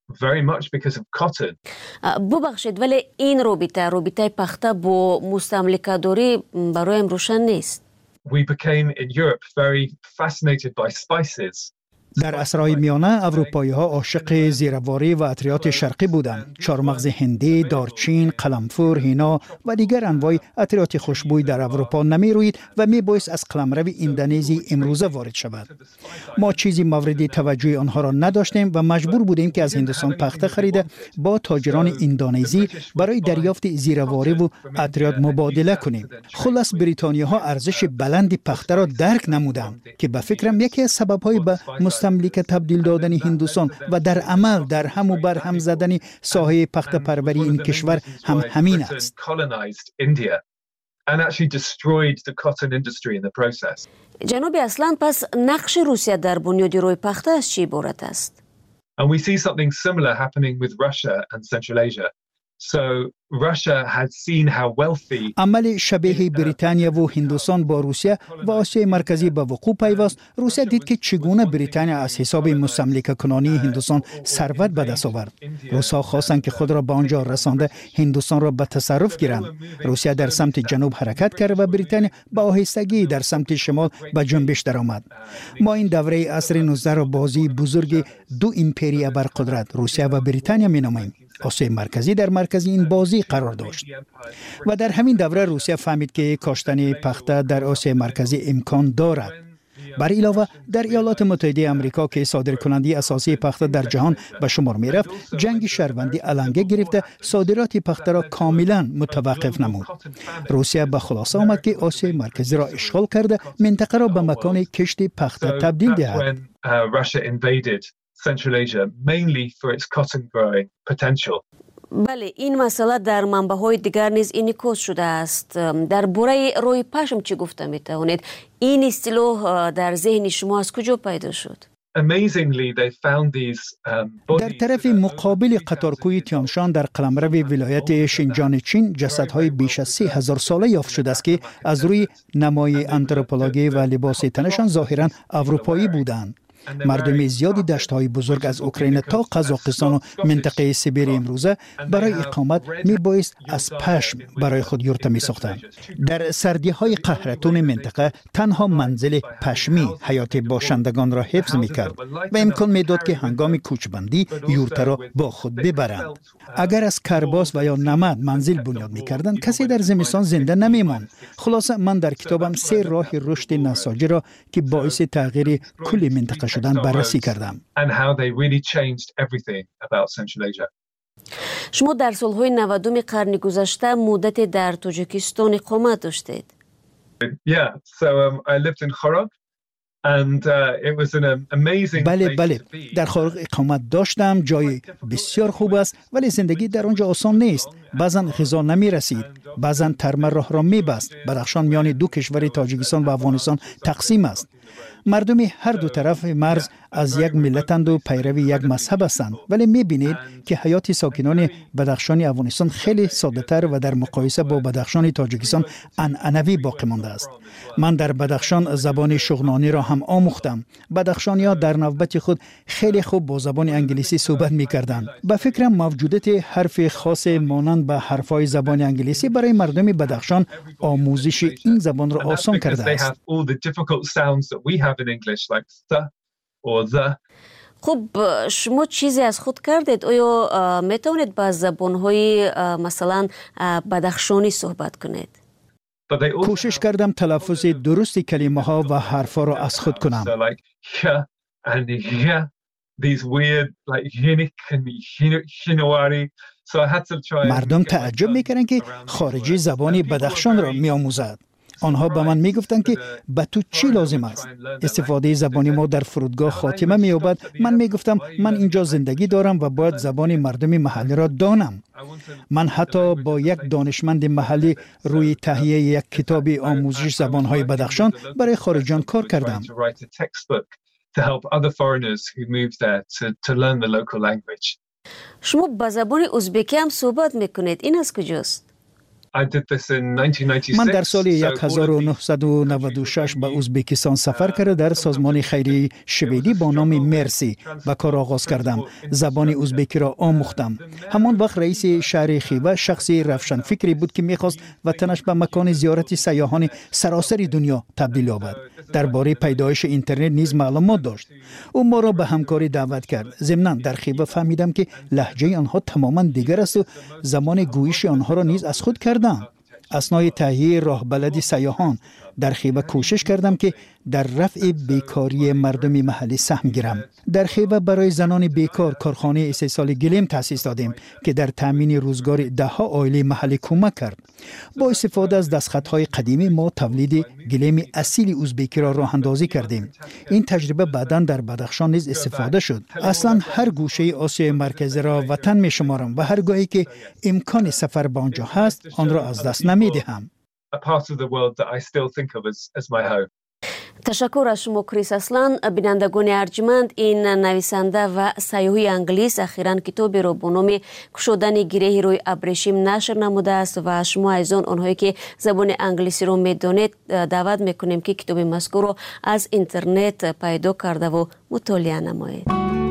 H: ببخشید ولی این رابطه رابطه پخته با مستملکه‌داری برایم روشن نیست.
R: We became in Europe very fascinated by spices.
G: در عصرهای میانه اروپایی ها عاشق زیرواری و عطریات شرقی بودند. چارمغز هندی، دارچین، قلمفور، هینا و دیگر انواع عطریات خوشبوی در اروپا نمی روید و می باعث از قلمرو اندونزی امروزه وارد شود. ما چیزی مورد توجه آنها را نداشتیم و مجبور بودیم که از هندوستان پخته خریده با تاجران اندونزی برای دریافت زیرواری و عطریات مبادله کنیم. خلاص بریتانیا ها ارزش بلند پخته را درک نمودند که به فکرم یکی از سبب‌های به مستملک تبدیل دادن هندوستان و در عمل در هم و بر هم زدن ساحه پخته پروری این کشور هم همین است.
H: جناب اصلان، پس نقش روسیه در بنیاد روی پخته از چی عبارت است؟
R: And we see something similar happening with Russia and Central Asia. So Russia had seen how wealthy
G: عمل شبیه بریتانیا و هندوستان با روسیه و آسیای مرکزی به وقوع پیوست. روسیه دید که چگونه بریتانیا از حساب مستملک کنانی هندوستان ثروت به دست آورد. روس‌ها خواستند که خود را به آنجا رسانده هندوستان را به تصرف گیرند. روسیه در سمت جنوب حرکت کرد و بریتانیا به آهستگی در سمت شمال به جنبش درآمد. ما این دوره عصر نوزده را بازی بزرگ دو امپریا برقدرت روسیه و بریتانیا می‌نامیم. آسیای مرکزی در مرکز این بازی قرار داشت و در همین دوره روسیه فهمید که کاشتن پخته در آسیای مرکزی امکان دارد. بر علاوه در ایالات متحده آمریکا که صادرکننده اساسی پخته در جهان به شمار می رفت، جنگ شهروندی علنگه گرفته صادرات پخته را کاملا متوقف نمود. روسیه به خلاصه آمد که آسیای مرکزی را اشغال کرده منطقه را به مکان کشت پخته تبدیل دهد.
R: Central Asia, mainly for its cotton growing potential.
H: بله، این مسئله در منبع‌های دیگر نیز انعکاس شده است. در باره روی پشم چی گفته می توانید؟ این اصطلاح در ذهن شما از کجا پیدا شد؟
R: Amazingly, they found these, um,
G: در طرف مقابل قطارکوی تیانشان در قلمرو ولایت شینجان چین جسدهای بیش از سی هزار ساله یافت شده است که از روی نمای آنتروپولوژی و لباس تنشان ظاهراً اروپایی بودند. مردم زیادی دشت‌های بزرگ از اوکراین تا قزاقستان و منطقه سیبری امروزه برای اقامت میبایست از پشم برای خود یورت می‌ساختند. در سردی‌های قهرتون منطقه تنها منزل پشمی حیات باشندگان را حفظ می‌کرد و امکان می‌داد که هنگام کوچ‌بندی یورت را با خود ببرند. اگر از کرباس و یا نمد منزل بنیاد می‌کردند، کسی در زمستان زنده نمی‌ماند. خلاصه من در کتابم سه راه رشد نساجی را که باعث تغییر کل منطقه شدن بررسی کردم.
H: شما در سالهای نودم قرن گذشته مدت در تاجیکستان اقامت داشتید.
G: بله بله در خارق اقامت داشتم. جای بسیار خوب است ولی زندگی در آنجا آسان نیست. بعضا غذا نمی رسید، بعضا ترمه راه را می بست. بدخشان میان دو کشور تاجیکستان و افغانستان تقسیم است. مردم هر دو طرف مرز از یک ملتند و پیروی یک مذهب هستند، ولی می‌بینید که حیات ساکنان بدخشان افغانستان خیلی ساده‌تر و در مقایسه با بدخشان تاجیکستان عنعنوی باقی مانده است. من در بدخشان زبان شغنانی را هم آموختم. بدخشانی‌ها در نوبت خود خیلی خوب با زبان انگلیسی صحبت می‌کردند. به فکرم موجودیت حرف خاص مانند به حرف‌های زبان انگلیسی برای مردم بدخشان آموزش این زبان را آسان کرده است.
H: خب شما چیزی از خود کردید؟ آیا میتونید با زبان‌های مثلا بدخشانی صحبت کنید؟
G: کوشش کردم تلفظ درست کلمه ها و حرفا را از خود کنم. مردم تعجب میکنن که خارجی زبان بدخشان را میآموزد. آنها به من میگفتند که به تو چی لازم است؟ استفاده زبانی ما در فرودگاه خاتمه مییابد. من میگفتم من اینجا زندگی دارم و باید زبان مردم محلی را دانم. من حتی با یک دانشمند محلی روی تهیه یک کتاب آموزش زبانهای بدخشان برای خارجیان کار کردم.
H: شما با زبان ازبکی هم صحبت میکنید. این از کجاست؟
R: I did this in nineteen ninety-six.
G: من در سال هزار و نهصد و نود و شش به ازبکستان سفر کرده در سازمان خیریه شویدی با نام مرسی به کار آغاز کردم. زبان ازبکی را آموختم. همان وقت رئیس شهر خیوه شخصی روشن فکری بود که میخواست وطنش به مکان زیارت سیاحان سراسر دنیا تبدیل یابد. درباره پیدایش اینترنت نیز معلومات داشت. او ما را به همکاری دعوت کرد. ضمناً در خیوه فهمیدم که لهجه آنها تماما دیگر است و زمان گویش آنها را نیز از خود کردم. اثنای تهیه راه بلدی سیاحان در خیوه کوشش کردم که در رفع بیکاری مردم محلی سهم گیرم. در خیوه برای زنان بیکار کارخانه استحصال گلیم تأسیس دادیم که در تامین روزگار ده ها عائله محلی کمک کرد. با استفاده از دستخطهای قدیمی ما تولید گلیم اصیل ازبکی را راه اندازی کردیم. این تجربه بعداً در بدخشان نیز استفاده شد. اصلا هر گوشه آسیای مرکزی را وطن می شمارم و هر گاهی که امکان سفر به آنجا هست آن را از دست نمی دهم.
H: تشکر از شما کریس اسلان. بینندگان ارجمند، این نویسنده و سیاحی انگلیس اخیراً کتابی را با نام گشودن گره روی ابریشم نشر نموده است و شما از آن آنهایی که زبان انگلیسی را میدانید دعوت میکنیم که کتاب مذکور را از اینترنت پیدا کرده و مطالعه نمایید.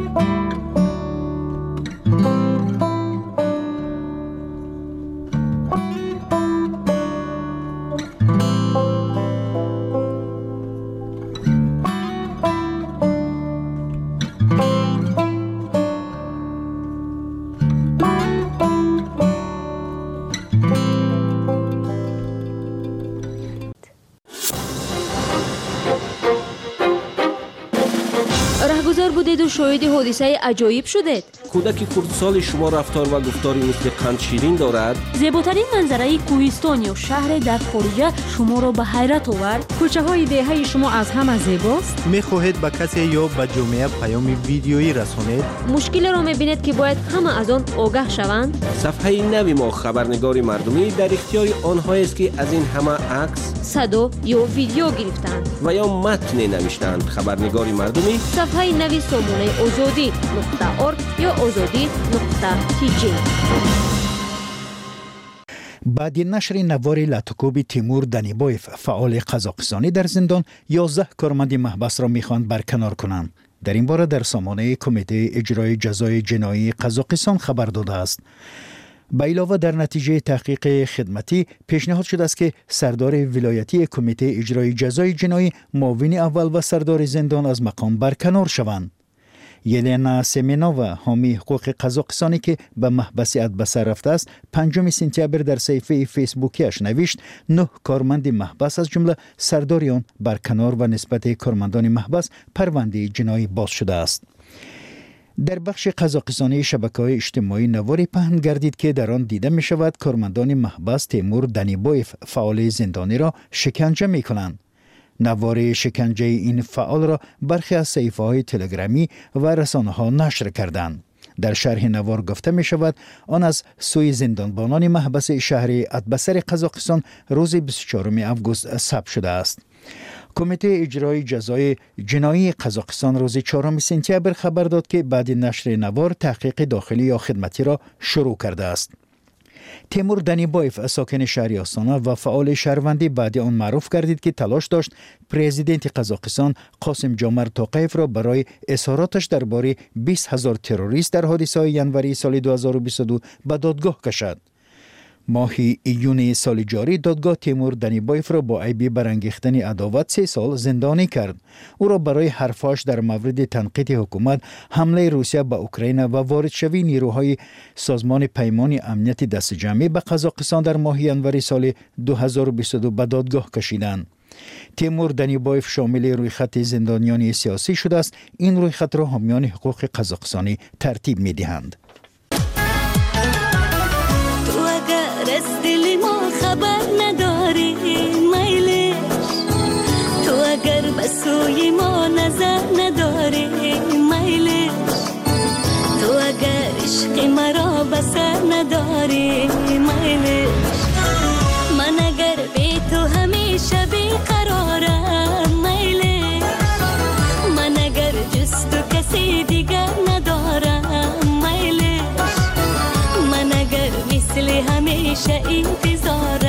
H: بودید و شاهد حادثه عجایب شدید.
S: کودک خردسال شما رفتار و گفتاری مثل قند شیرین دارد.
A: زیباترین منظره کوهستان یا شهر در خارج شما را به حیرت آورد.
K: کوچه های دهه شما از همه زیباست.
F: میخواهید به کسی یا به جامعه پیام ویدیویی رسانید؟
H: مشکل را میبینید که باید همه از آن آگاه شوند.
S: صفحه نوی ما خبرنگار مردمی در اختیار آنهایی است که از این همه عکس،
H: صدا یا ویدیو گرفتند
S: و یا متن نوشتند. خبرنگار مردمی
H: صفحه نوی سامانه آزادی نقطه ارگ یا آزادی نقطه تی جی.
G: بعد نشر نوار لاتوکوب تیمور دنیبایف فعال قزاقستانی در زندان یازده کارمند محبس را میخواهند برکنار کنند. در این باره در سامانه کمیته اجرای جزای جنایی قزاقستان خبر داده است. به علاوه در نتیجه تحقیق خدمتی پیشنهاد شده است که سردار ولایتی کمیته اجرای جزای جنایی، معاون اول و سردار زندان از مقام برکنار شوند. یلنا سمینووا، حامی حقوق قزاقستانی که به محبس ادبسر رفته است، پنجم سپتامبر در صفحه فیسبوکیش نوشت نه کارمند محبس از جمله سرداریان برکنار و نسبت کارمندان محبس پرونده جنایی باز شده است. در بخش قزاقستانی شبکه‌های اجتماعی نواری پهن گردید که در آن دیده می شود کارمندان محبس تیمور دنیبایف فعال زندانی را شکنجه می کنند. نوار شکنجه این فعال را برخی از صفحه‌های تلگرامی و رسانه‌ها نشر کردند. در شرح نوار گفته می شود آن از سوی زندانبانان محبس شهر ادبسر قزاقستان روز بیست و چهارم آگوست ثبت شده است. کمیته اجرای جزای جنایی قزاقستان روز چهارم سپتامبر خبر داد که بعد نشر نوار تحقیق داخلی یا خدمتی را شروع کرده است. تیمور دنیبایف ساکن شهر آستانا و فعال شهروندی بعد آن معروف گردید که تلاش داشت پرزیدنت قزاقستان قاسم جومرت توقیف را برای اظهاراتش درباره بیست هزار تروریست در حادثه ینوری سال دو هزار و بیست و دو به دادگاه کشد. ماه ایون سال جاری دادگاه تیمور دنیبایف را با عیب برانگیختن عداوت سه سال زندانی کرد. او را برای حرفاش در مورد تنقید حکومت، حمله روسیه به اوکراین و وارد شوی نیروهای سازمان پیمان امنیت دست جمعی به قزاقستان در ماه ینوری سال دو هزار و بیست و دو به دادگاه کشیدند. تیمور دنیبایف شامل رویخط زندانیان سیاسی شده است. این رویخط را حامیان حقوق قزاقستانی ترتیب می‌دهند.
T: از دل ما خبر نداری میلش، تو اگر به سوی ما نظر نداری میلش، تو اگر عشق مرا بسر نداری میلش، من اگر بی تو همیشه بیقرارم میلش، من اگر جز تو کسی دیگر ندارم میلش، من اگر مثل همیشه انتظار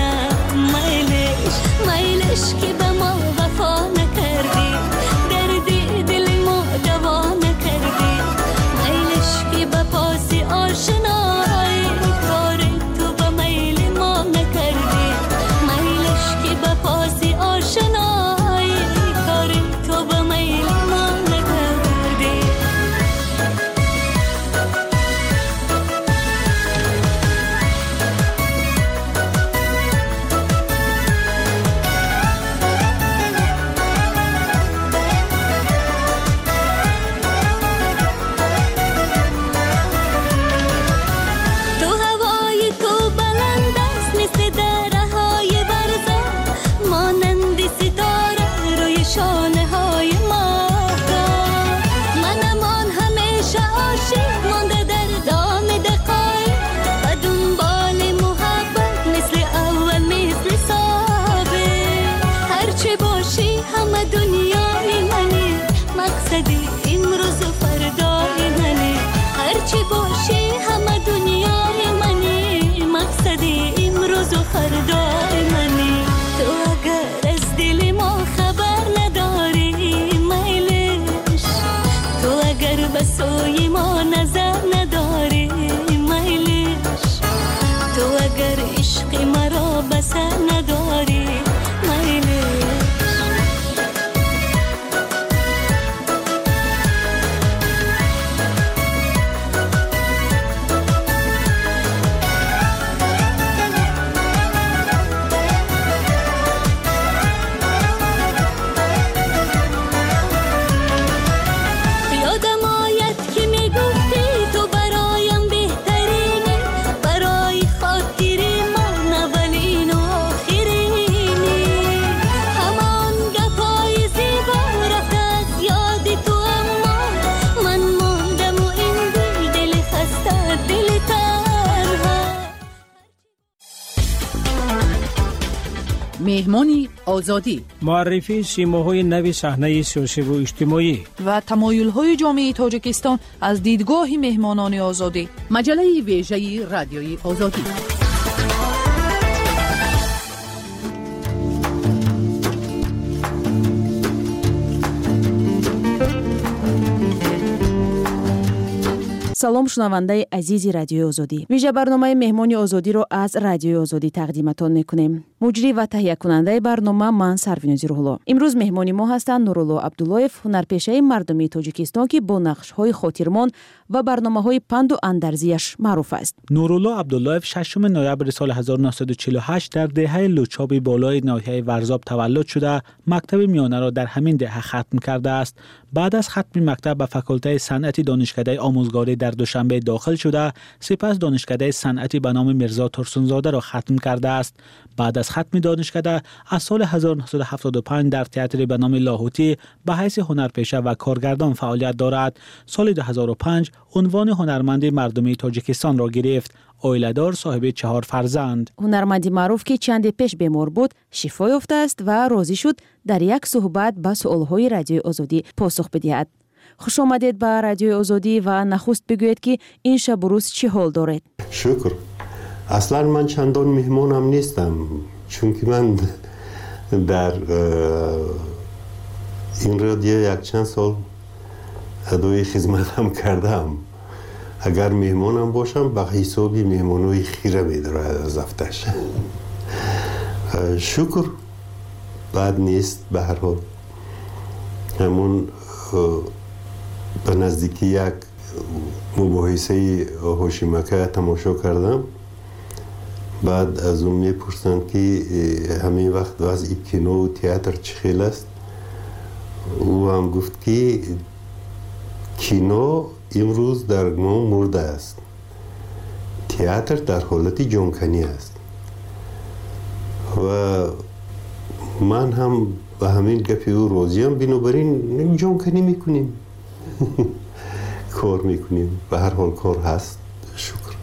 T: مقصدی امروز و فردای منی هرچی باشی همه دنیای منی مقصدی امروز و فردای منی تو اگر از دل ما خبر نداری میلش تو اگر به سوی ما نظر نداری میلش تو اگر عشق مرا بسر نداری میلش
K: مهمانی آزادی
N: معرفی سیماهای نوی صحنه سیاسی و اجتماعی
E: و تمایل‌های جامعه تاجیکستان از دیدگاه مهمانان آزادی
K: مجله ویژه رادیوی آزادی салом шунавандаи азизи радиои озодӣ вижа барномаи меҳмони озодиро аз радиои озодӣ тақдиматон мекунем. муҷрӣ ва таҳиякунандаи барнома ман сарвинози рӯҳулло. имрӯз меҳмони мо ҳастанд нурулло абдуллоев, ҳунарпешаи мардумии тоҷикистон ки бо нақшҳои хотирмон ва барномаҳои панду андарзияш маъруф аст.
I: нурулло абдуллоев шашум ноябри соли ҳазору нуҳсаду чилу ҳашт дар деҳаи лучоби болои ноҳияи варзоб таваллуд шуда мактаби миёнаро дар ҳамин деҳа хатм кардааст. баъд аз хатми мактаб ба факултаи санъати донишкадаи омӯзгорӣ дар душанбе дохил шуда сипас донишкадаи санъати ба номи мирзо турсунзодаро хатм кардааст. баъд аз хатми донишкада аз соли ҳазору нуҳсаду ҳафтоду панҷ дар театри ба номи лоҳутӣ ба ҳайси ҳунарпеша ва коргардон фаъолият дорад. соли ду ҳазору панҷ унвони ҳунарманди мардумии тоҷикистонро гирифт. оиладор, соҳиби чаҳор фарзанд.
K: ҳунарманди маъруф ки чанде пеш бемор буд шифо ёфтааст ва розӣ шуд дар як суҳбат ба суолҳои радиои озодӣ посух бидиҳад. хуш омадед ба радиои озодӣ ва нахуст бигӯед ки ин шабу рӯз чӣ ҳол доред?
U: шукр. аслан ман чандон меҳмонам нестам, чунки ман дар ин радио якчанд сол адои хизматам кардам. агар меҳмонам бошам ба ҳисоби меҳмонои хира медорад аз афташ. шукр бад нест. ба ҳар ҳол ҳамон ба наздики як мубоҳисаи ҳошимака тамошо кардам. баъд аз он мепурсанд ки ҳамин вақт вазъи кинову театр чӣ хел аст. ӯ ҳам гуфт ки кино имрӯз дар мо мурдааст, театр дар ҳолати ҷонканӣ аст. ва ман ҳам ба ҳамин гапи ӯ розиам, бинобар ин ҷонканӣ мекунем, кор мекунем. ба ҳар ҳол кор ҳаст. шукр.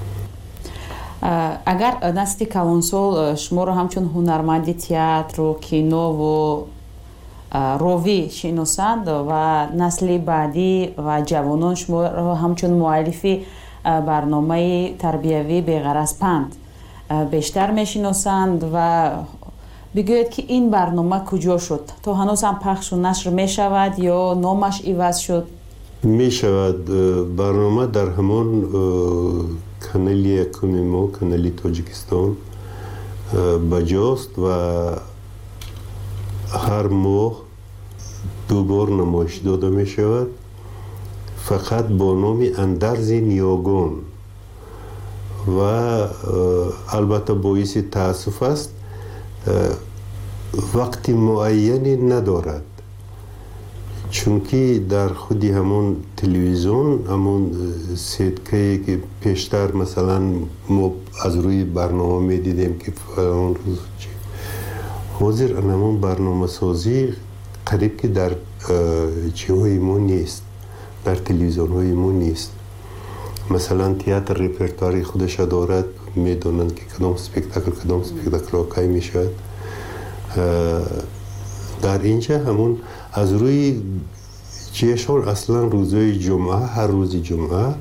K: агар насли калонсол шуморо ҳамчун ҳунарманди театру кинову ровӣ шиносанд ва насли баъдӣ ва ҷавонон шуморо ҳамчун муаллифи барномаи тарбиявӣ беғараз панд бештар мешиносанд ва бигӯед ки ин барнома куҷо шуд? то ҳанӯз ҳам пахшу нашр мешавад ё номаш иваз шуд?
U: мешавад. барнома дар ҳамон канали якуми мо, канали тоҷикистон баҷост ва ҳар моҳ ду бор намоиш дода мешавад, фақат бо номи андарзи ниёгон. ва албатта боиси таассуф аст, вақти муайяне надорад, чунки дар худи ҳамон телевизион, ҳамон сеткае ки пештар масалан мо аз рӯи барнома медидем ки фалон рӯз ҳозир ҳамон барномасозӣ қариб ки дар ҷиҳои мо нест, дар телевизионҳои мо нест. масалан театр репертуари худаша дорад, медонанд ки кадом спектакл кадом спектаклро кай мешавад. дар инҷа ҳамон аз рӯи جشن اصلا روزهای جمعه، هر روز جمعه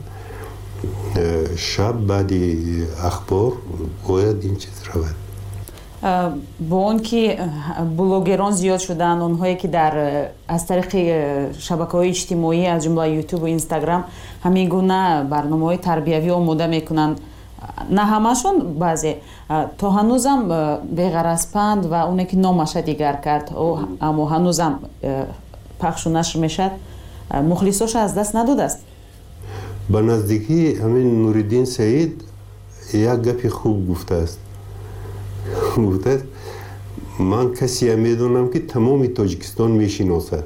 U: شب بعد اخبار باید این چیز رود.
K: با اون که بلوگران زیاد شدن، اونهایی که در از طریق شبکه‌های اجتماعی از جمله یوتیوب و اینستاگرام همین گونه برنامه‌های تربیوی آماده میکنن، نه همشون، بعضی تا هنوزم بغرض‌پند و اونی که نامش دیگر کرد اما هنوزم پخش و نشر میشد مخلصاش از دست نداده است.
U: به نزدیکی همین نوریدین سعید یک گپی خوب گفته است. گفته است من کسی میدونم که تمام تاجیکستان میشناسد.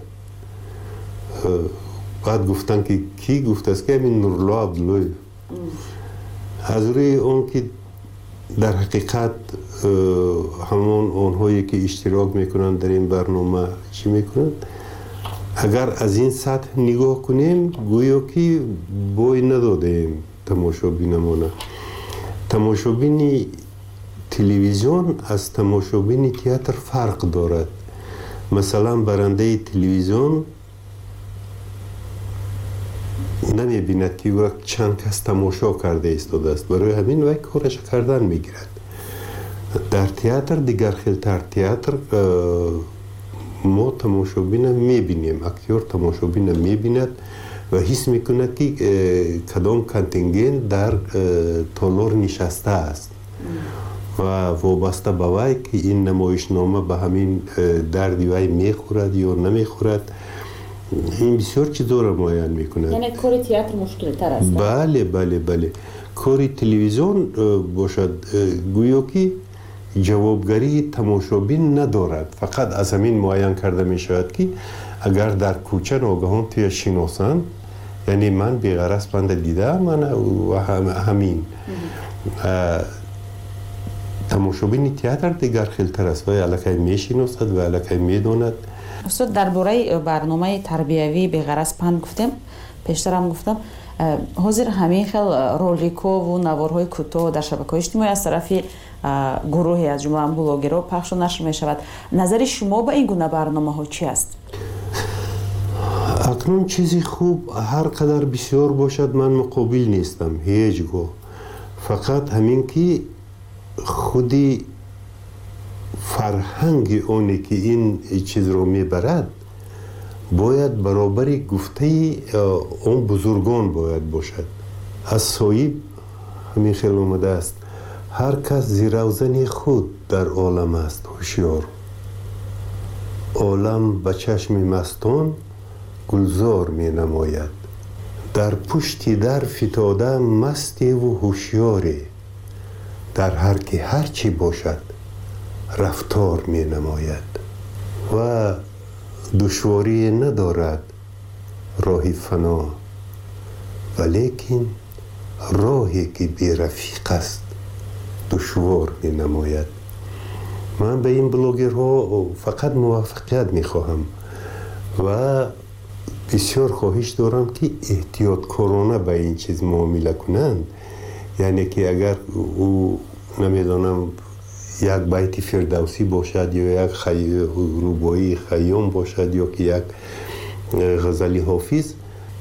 U: بعد گفتن که کی؟ گفته است که همین نورالله عبدالله. از روی اون که در حقیقت همون اونهایی که اشتراک میکنن در این برنامه چی میکنن؟ اگر از این سطح نگاه کنیم گویا که بوی ندادیم تماشابینمونه. تماشابین تلویزیون از تماشابین تئاتر فرق دارد. مثلا برنده تلویزیون نمیبیند که وقت چند کس تماشا کرده ایستاده است، برای همین وقت کارش کردن میگیرد. در تئاتر دیگر خیلتر تئاتر ما تماشابین میبینیم، اکتور تماشابین میبیند و حس میکند که کدام کانتینگنت در تالار نشسته است و وابسته به وی که این نمایشنامه به همین دردی وی میخورد یا نمیخورد. این بسیار چیزا را معین میکند.
K: یعنی کار تئاتر مشکل تر است.
U: بله بله بله. کار تلویزیون باشد گویا که جوابگری تماشابین ندارد، فقط از همین معین کرده می شود که اگر در کوچه ناگهان توی شناسن، یعنی من بیغرض پند دیده من و هم همین تماشابین تئاتر دیگر خیلتر است و الکی می شناسد و الکی می داند.
K: استاد درباره برنامه تربیوی بیغرض پند گفتم، پیشتر هم گفتم حاضر همین خیل رولیکو و نوارهای کوتاه در شبکه‌های اجتماعی از طرف گروهی از جمله بلوگرها پخش و نشر می شود. نظر شما به این گونه برنامه ها چی است؟
U: اکنون چیزی خوب هر قدر بسیار باشد من مقابل نیستم هیچ گاه. فقط همین که خودی فرهنگ اونی که این چیز رو میبرد باید برابر گفته اون بزرگان باید باشد. از صایب همین خیلی اومده است هر کس زیروزن خود در عالم است هوشیار. عالم به چشم مستان گلزار می نماید. در پشتی در فتاده مستی و هوشیاری. در هر که هر چی باشد رفتار می نماید و دشواری ندارد راه فنا، ولیکن راهی که بی رفیق است دشوار می نماید. من به این بلوگرها فقط موفقیت می خواهم و بسیار خواهش دارم که احتیاط کارانه به این چیز معامله کنند. یعنی که اگر او نمیدانم یک بیت فردوسی باشد یا یک خی... روبایی خیام باشد یا که یک غزلی حافظ،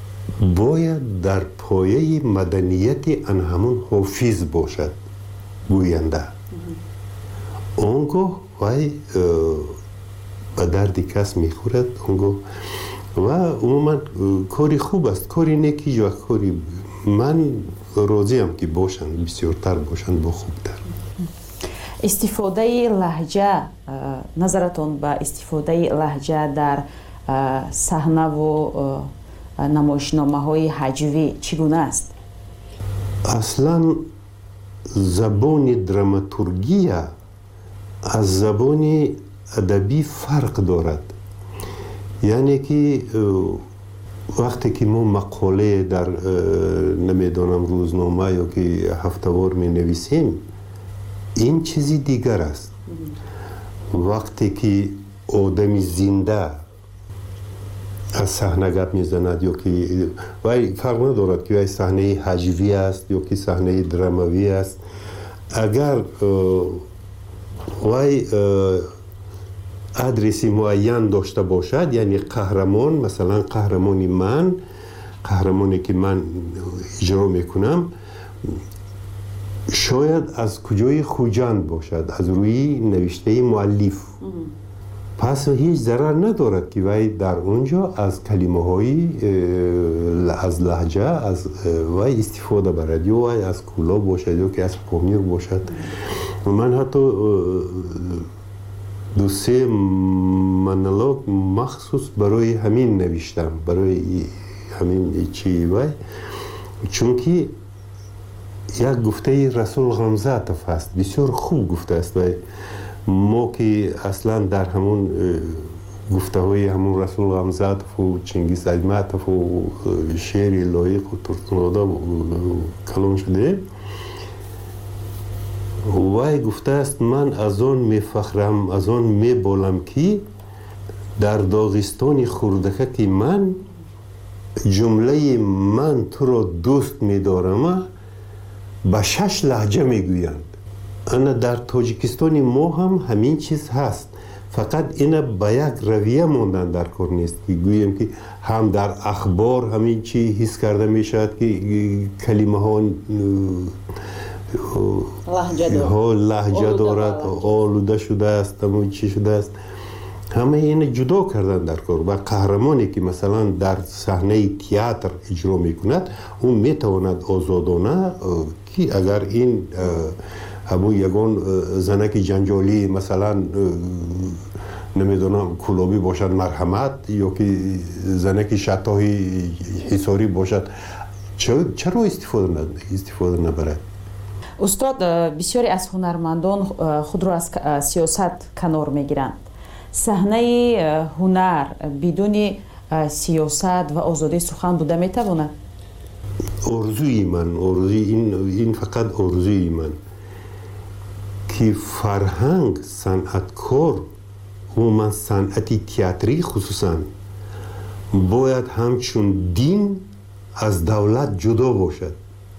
U: باید در پایه مدنیت ان همون حافظ باشد گوینده. اونگاه وی به درد کس میخورد اونگاه و عموما کاری خوب است، کاری نیکی یا کاری من راضیم که باشند، بسیارتر باشند با خوبتر.
K: استفاده لهجه، نظرتون به استفاده لهجه در صحنه و نمایشنامه های هجوی چگونه است؟
U: اصلا زبان دراماتورگی از زبان ادبی فرق دارد. یعنی که وقتی که ما مقاله در نمیدانم روزنامه یا که هفتهوار می نویسیم این چیزی دیگر است. وقتی که آدمی زنده از صحنه گپ میزند یا که وای فرق ندارد که وای صحنه هجوی است یا که صحنه دراموی است، اگر وای ادرسی معین داشته باشد، یعنی قهرمان، مثلا قهرمانی من، قهرمانی که من اجرا میکنم شاید از کجای خوجند باشد، از روی نوشته مؤلف. پس هیچ ضرر ندارد که وی در اونجا از کلمه های از لهجه از وی استفاده برد، یا وی از کولا باشد یا که از پامیر باشد. من حتی دو سه منالوگ مخصوص برای همین نوشتم، برای همین چی وی، چون که یک گفته رسول غمزاتف هست، بسیار خوب گفته است. و ما که اصلا در همون گفته های همون رسول غمزاتف و چنگیز ایماتف و شعر لایق و ترتنادا کلام شده، وای گفته است من از آن می فخرم، از آن می بالم که در داغستان خوردکه که من جمله من تو را دوست می دارم با شش لهجه می گویند. انا در تاجیکستان ما هم همین چیز هست، فقط اینا با یک رویه موندن در کار نیست که گویم که هم در اخبار همین چی حس کرده می شود که کلمه ها ها لهجه دارد، آلوده شده است، همون چی شده است. همه این جدا کردن در کار. و قهرمانی که مثلا در صحنه تئاتر اجرا میکند اون میتواند آزادانه که اگر این همون یگان زنک جنجالی مثلا نمیدونم کلابی باشد مرحمت، یا که زنک شطاهی حساری باشد، چرا استفاده ند استفاده نبرد؟
K: استاد، بسیاری از هنرمندان خود را از سیاست کنار میگیرند. صحنه هنر بدون سیاست و آزادی سخن بوده میتواند؟
U: آرزوی من، آرزوی این این فقط آرزوی من که فرهنگ، صنعتکار و من صنعتی تئاتری خصوصا باید همچون دین از دولت جدا باشد.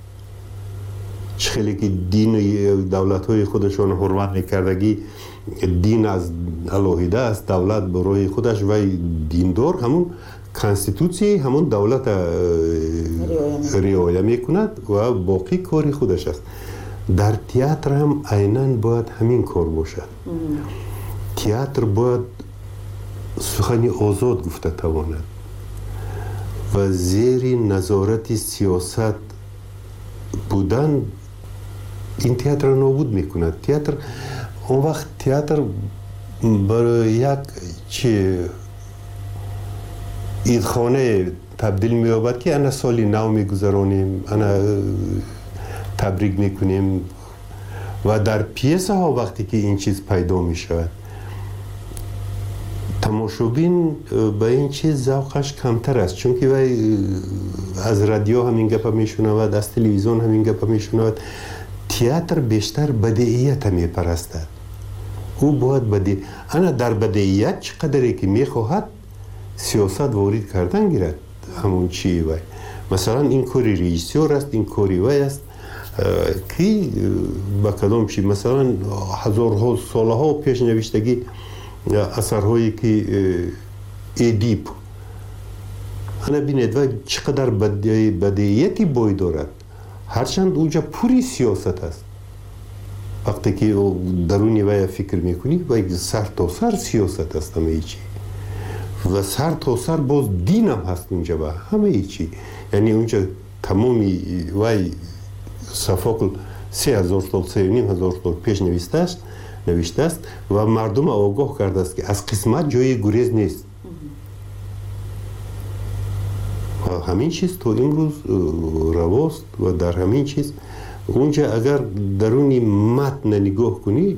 U: خیلی که دین دولت های خودشان حرمت نکردگی، دین از علاهیده است، دولت برای خودش و دیندار همون کانستیتوسی همون دولت رعایت میکند و باقی کاری خودش است. در تئاتر هم عیناً باید همین کار باشد. تئاتر باید سخنی آزاد گفته تواند و زیر نظارت سیاست بودن این تئاتر را نابود میکند. تئاتر اون وقت تئاتر برای یک چه عیدخانه تبدیل می‌یابد که انا سالی نو میگذرانیم، انا تبریک میکنیم. و در پیسه ها وقتی که این چیز پیدا می شود، تماشابین به این چیز ذوقش کمتر است، چون که وی از رادیو همین گپ میشنود، از تلویزیون همین گپ میشنود. تئاتر بیشتر بدیعیت می پرستد. او باید بدی انا در بدیعیت چقدری که میخواهد سیاست وارد کردن گیرد. همون چی وی مثلا این کاری رئیسیور است، این کاری وی است که با کدام چی مثلا هزارها سالها پیش نوشتگی اثرهایی که ادیب انا بینید و چقدر بدیعیتی بای دارد، هرچند اونجا پوری سیاست است. وقتی که درونی وی فکر میکنی و سر تا سر سیاست است همه چی، و سر تا سر باز دین هم هست اونجا و همه چی. یعنی اونجا تمامی وی صفاقل سه هزار سال سه و نیم هزار سال پیش نوشته است نوشته است و مردم آگاه کرده است که از قسمت جای گریز نیست. و همین چیز تو امروز رواست و در همین چیز اونجا اگر درونی متن نگاه کنی،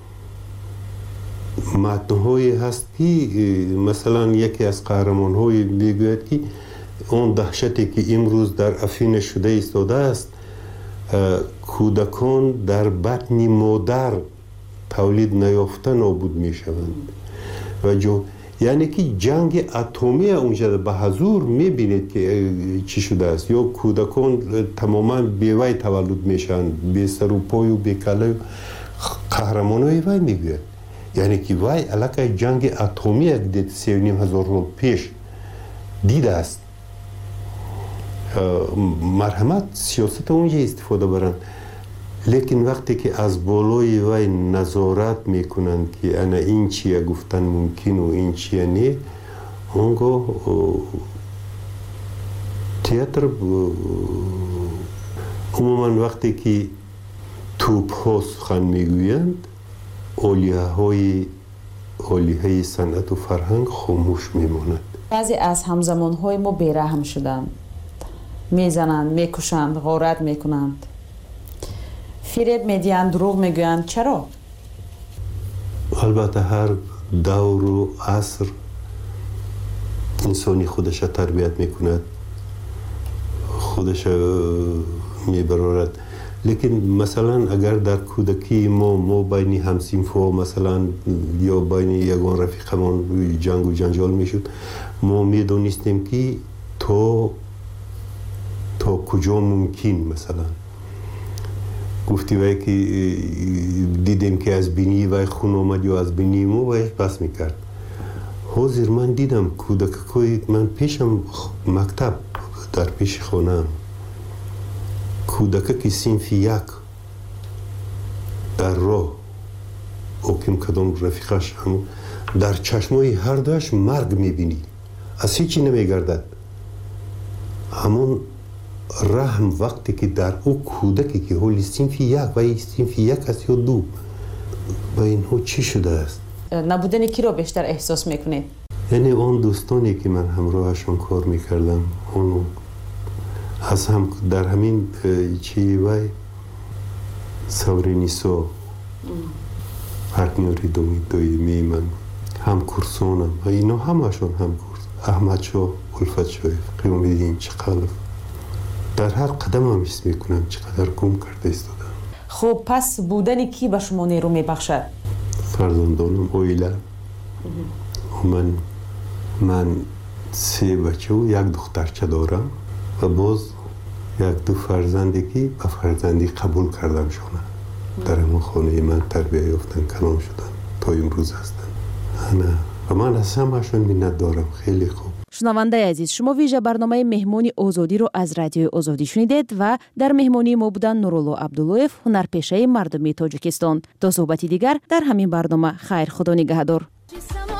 U: متن‌هایی هست که مثلا یکی از قهرمان‌های میگوید که اون دهشتی که امروز در افین شده ایستاده است، کودکان در بطن مادر تولید نیافته نابود میشوند. و جو یعنی که جنگ اتمی اونجا به حضور میبینید که چی شده است، یا کودکان تماما بیوی تولد میشن، بی سر و پای و بی کله. قهرمانای وی میگوید یعنی که وای علاقه جنگ اتمی یک دید سی و نیم هزار سال پیش دیده است. مرحمت سیاست اونجا استفاده برند، لیکن وقتی که از بالای وای نظارت میکنند که انا این چیه گفتن ممکن و این چیه نه، اونگاه تئاتر عموما وقتی که توپ ها سخن میگویند اولیه های اولیه های صنعت و فرهنگ خاموش میماند.
K: بعضی از همزمان های ما بیرحم شدند، میزنند، میکشند، غارت میکنند، فریب میدهند، دروغ میگویند. چرا؟
U: البته هر دور و عصر انسانی خودش تربیت میکند، خودش میبرارد. لیکن مثلا اگر در کودکی ما ما بین همسینفا مثلا یا بین یگان رفیقمان جنگ و جنجال میشد، ما میدونستیم که تو تا کجا ممکن مثلا گفتی وای که دیدیم که از بینی وای خون آمد یا از بینی ما وای بس میکرد. حاضر من دیدم کودکای من پیشم مکتب در پیش خانم کودک که صنف یک در راه او کم کدام رفیقش هم در چشمای هر دوش مرگ میبینی، از هیچی نمیگردد. همون رحم وقتی که در او کودکی که حالی صنف یک و صنف یک است یا دو و اینها چی شده است؟
K: نبودن کی را بیشتر احساس میکنید؟
U: یعنی اون دوستانی که من همراهشون کار میکردم اونو از هم در همین چی وای سورینیسو پارتنری دومی دویمی من هم کورسونم و اینا همشون هم کورس احمد شو الفت شوی قیومیدین چقلف در هر قدم هم حس میکنم چقدر گم کرده ایستادم.
K: خب پس بودن کی به شما نیرو میبخشد؟
U: فرزندانم اویلا من من سه بچه و یک دخترچه دارم و باز یک دو فرزندی که به فرزندی قبول کردم شونه در همون خانه من تربیه یافتن کلام شدن تا امروز هستن. انا و من از همشون منت دارم. خیلی خوب.
K: شنونده عزیز، شما ویژه برنامه مهمانی آزادی رو از رادیو آزادی شنیدید و در مهمانی ما بودن نورالله عبداللهیف، هنرپیشه مردمی تاجیکستان. تا صحبتی دیگر در همین برنامه، خیر، خدا نگهدار.